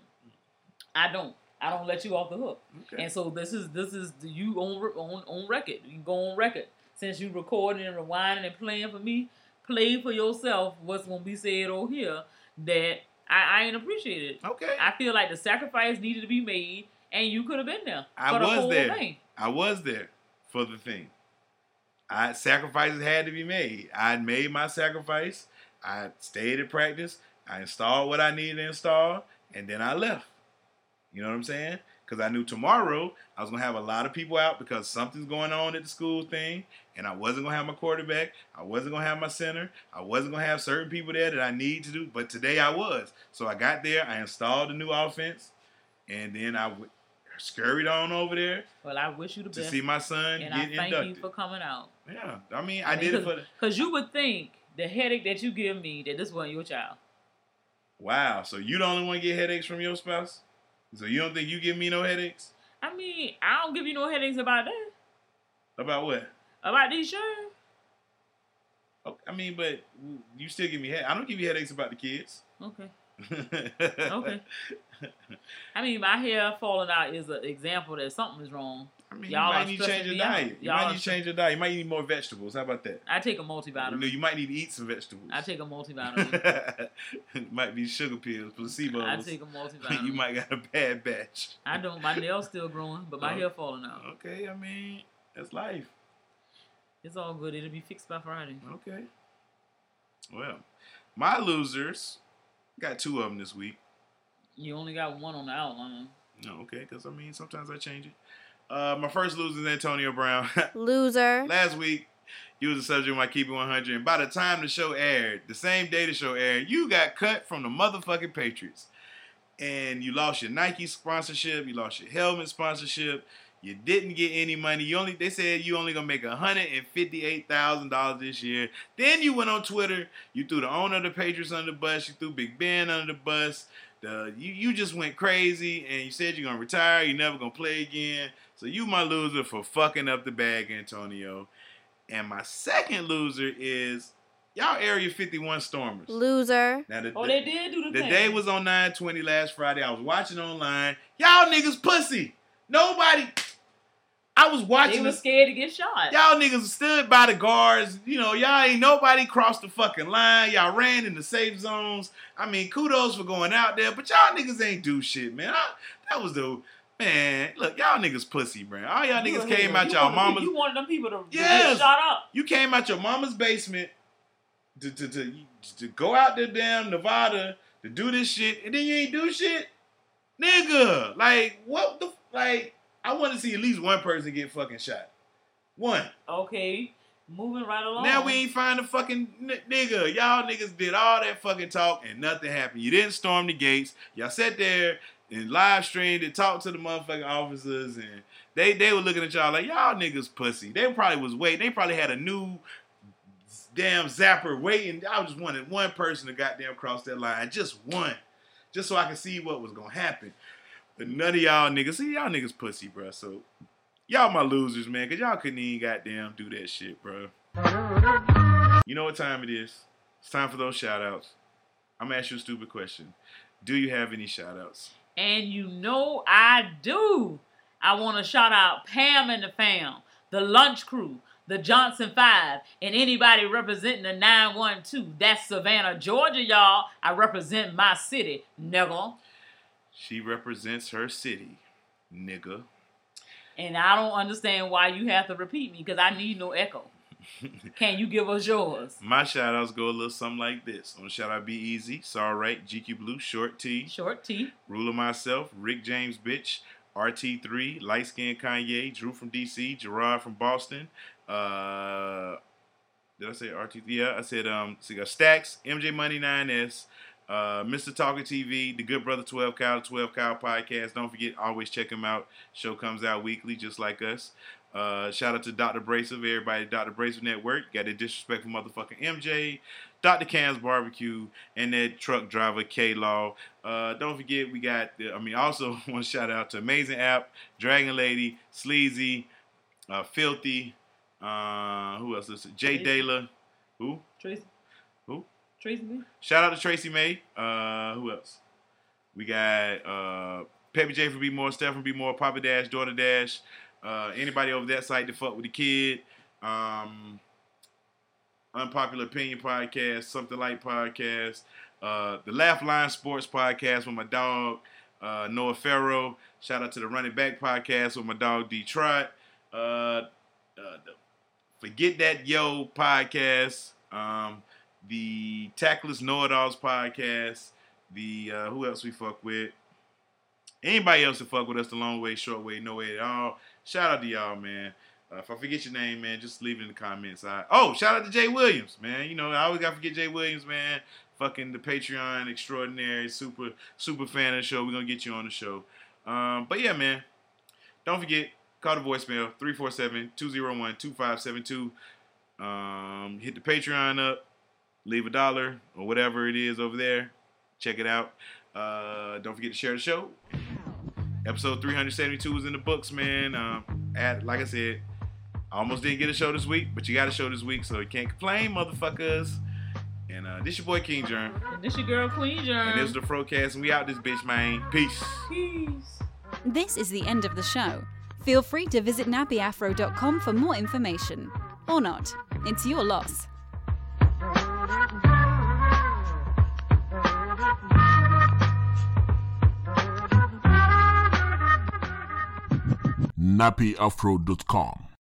I don't let you off the hook. Okay. And so this is you on record. You can go on record. Since you recording and rewinding and playing for me, play for yourself what's going to be said over here that I ain't appreciated. Okay. I feel like the sacrifice needed to be made, and you could have been there for the whole thing. I was there for the thing. Sacrifices had to be made. I made my sacrifice. I stayed at practice. I installed what I needed to install, and then I left. You know what I'm saying? Because I knew tomorrow I was going to have a lot of people out because something's going on at the school thing, and I wasn't going to have my quarterback. I wasn't going to have my center. I wasn't going to have certain people there that I need to do, but today I was. So I got there, I installed the new offense, and then I scurried on over there. Well, I wish you the best. To see my son and get inducted. And I thank you for coming out. Yeah, I mean, I did it for because you would think the headache that you give me that this wasn't your child. Wow, so you the only one get headaches from your spouse? So you don't think you give me no headaches? I mean, I don't give you no headaches about that. About what? About these shirts. Okay, I mean, but you still give me headaches. I don't give you headaches about the kids. Okay. Okay. I mean, my hair falling out is an example that something is wrong. I mean, you might need to change your diet. You might need to change your diet. You might need more vegetables. How about that? I take a multivitamin. No, you might need to eat some vegetables. I take a multivitamin. It might be sugar pills, placebos. I take a multivitamin. You might got a bad batch. I don't. My nails still growing, but my hair falling out. Okay, I mean, that's life. It's all good. It'll be fixed by Friday. Okay. Well, my losers, got 2 of them this week. You only got 1 on the outline. No, okay, because I mean, sometimes I change it. My first loser is Antonio Brown. Loser. Last week, you was the subject of my Keep It 100, and by the time the show aired, the same day the show aired, you got cut from the motherfucking Patriots. And you lost your Nike sponsorship, you lost your helmet sponsorship, You didn't get any money. They said you only gonna make $158,000 this year. Then you went on Twitter. You threw the owner of the Patriots under the bus. You threw Big Ben under the bus. You just went crazy, and you said you're gonna retire. You're never gonna play again. So you my loser for fucking up the bag, Antonio. And my second loser is y'all Area 51 Stormers. Loser. Now, they did do the thing. day was on 9/20 last Friday. I was watching online. Y'all niggas pussy. Nobody. I was watching. They were scared to get shot. Y'all niggas stood by the guards. You know, y'all ain't nobody crossed the fucking line. Y'all ran in the safe zones. I mean, kudos for going out there, but y'all niggas ain't do shit, man. That was the... Man, look, y'all niggas pussy, man. All y'all niggas came out y'all mama's... You wanted them people to get shot up. You came out your mama's basement to go out there damn Nevada to do this shit, and then you ain't do shit? Nigga, like, what the... Like, I want to see at least one person get fucking shot. One. Okay, moving right along. Now we ain't find the fucking nigga. Y'all niggas did all that fucking talk and nothing happened. You didn't storm the gates. Y'all sat there and live streamed and talked to the motherfucking officers, and they were looking at y'all like, y'all niggas pussy. They probably was waiting. They probably had a new damn zapper waiting. I just wanted one person to goddamn cross that line. Just one. Just so I could see what was going to happen. But none of y'all niggas, see, y'all niggas pussy, bro. So, y'all my losers, man, because y'all couldn't even goddamn do that shit, bro. You know what time it is? It's time for those shout-outs. I'm going to ask you a stupid question. Do you have any shout-outs? And you know I do. I want to shout out Pam and the fam, the Lunch Crew, the Johnson 5, and anybody representing the 912. That's Savannah, Georgia, y'all. I represent my city, nigga. She represents her city, nigga. And I don't understand why you have to repeat me, because I need no echo. Can you give us yours? My shout-outs go a little something like this. On shout-out Be Easy, Sorry Right, GQ Blue, Short T. Ruler Myself, Rick James Bitch, RT3, Light Skin Kanye, Drew from DC, Gerard from Boston. Did I say RT? Yeah, I said Stacks, MJ Money 9S, Mr. Talker TV, The Good Brother 12 Cow, the 12 Cow Podcast. Don't forget, always check him out. Show comes out weekly, just like us. Shout out to Dr. Bracev, everybody at Dr. Bracev Network. Got that disrespectful motherfucking MJ, Dr. Cam's Barbecue, and that truck driver K-Law. Don't forget, we got, also want to shout out to Amazing App, Dragon Lady, Sleazy, Filthy, who else is it? Jay Dayla. Who? Tracy. Who? Tracy May. Shout out to Tracy May. Who else? We got Peppy J from Be More, Steph from Be More, Papa Dash, Daughter Dash. Anybody over that site to fuck with the kid. Unpopular Opinion Podcast, Something Like Podcast. The Laugh Line Sports Podcast with my dog, Noah Farrow. Shout out to the Running Back Podcast with my dog, D. Trot. Forget That Yo Podcast. The Tackless Know-It-Alls Podcast. The, who else we fuck with? Anybody else that fuck with us the long way, short way, no way at all. Shout out to y'all, man. If I forget your name, man, just leave it in the comments. Shout out to Jay Williams, man. You know, I always got to forget Jay Williams, man. Fucking the Patreon extraordinary, super fan of the show. We're going to get you on the show. But yeah, man. Don't forget, call the voicemail, 347-201-2572. Hit the Patreon up. Leave $1 or whatever it is over there. Check it out. Don't forget to share the show. Episode 372 is in the books, man. Like I said, I almost didn't get a show this week, but you got a show this week, so you can't complain, motherfuckers. And this your boy King Germ. And this your girl Queen Germ. And this is the Frocast, and we out this bitch, man. Peace. This is the end of the show. Feel free to visit nappyafro.com for more information. Or not. It's your loss. nappyafro.com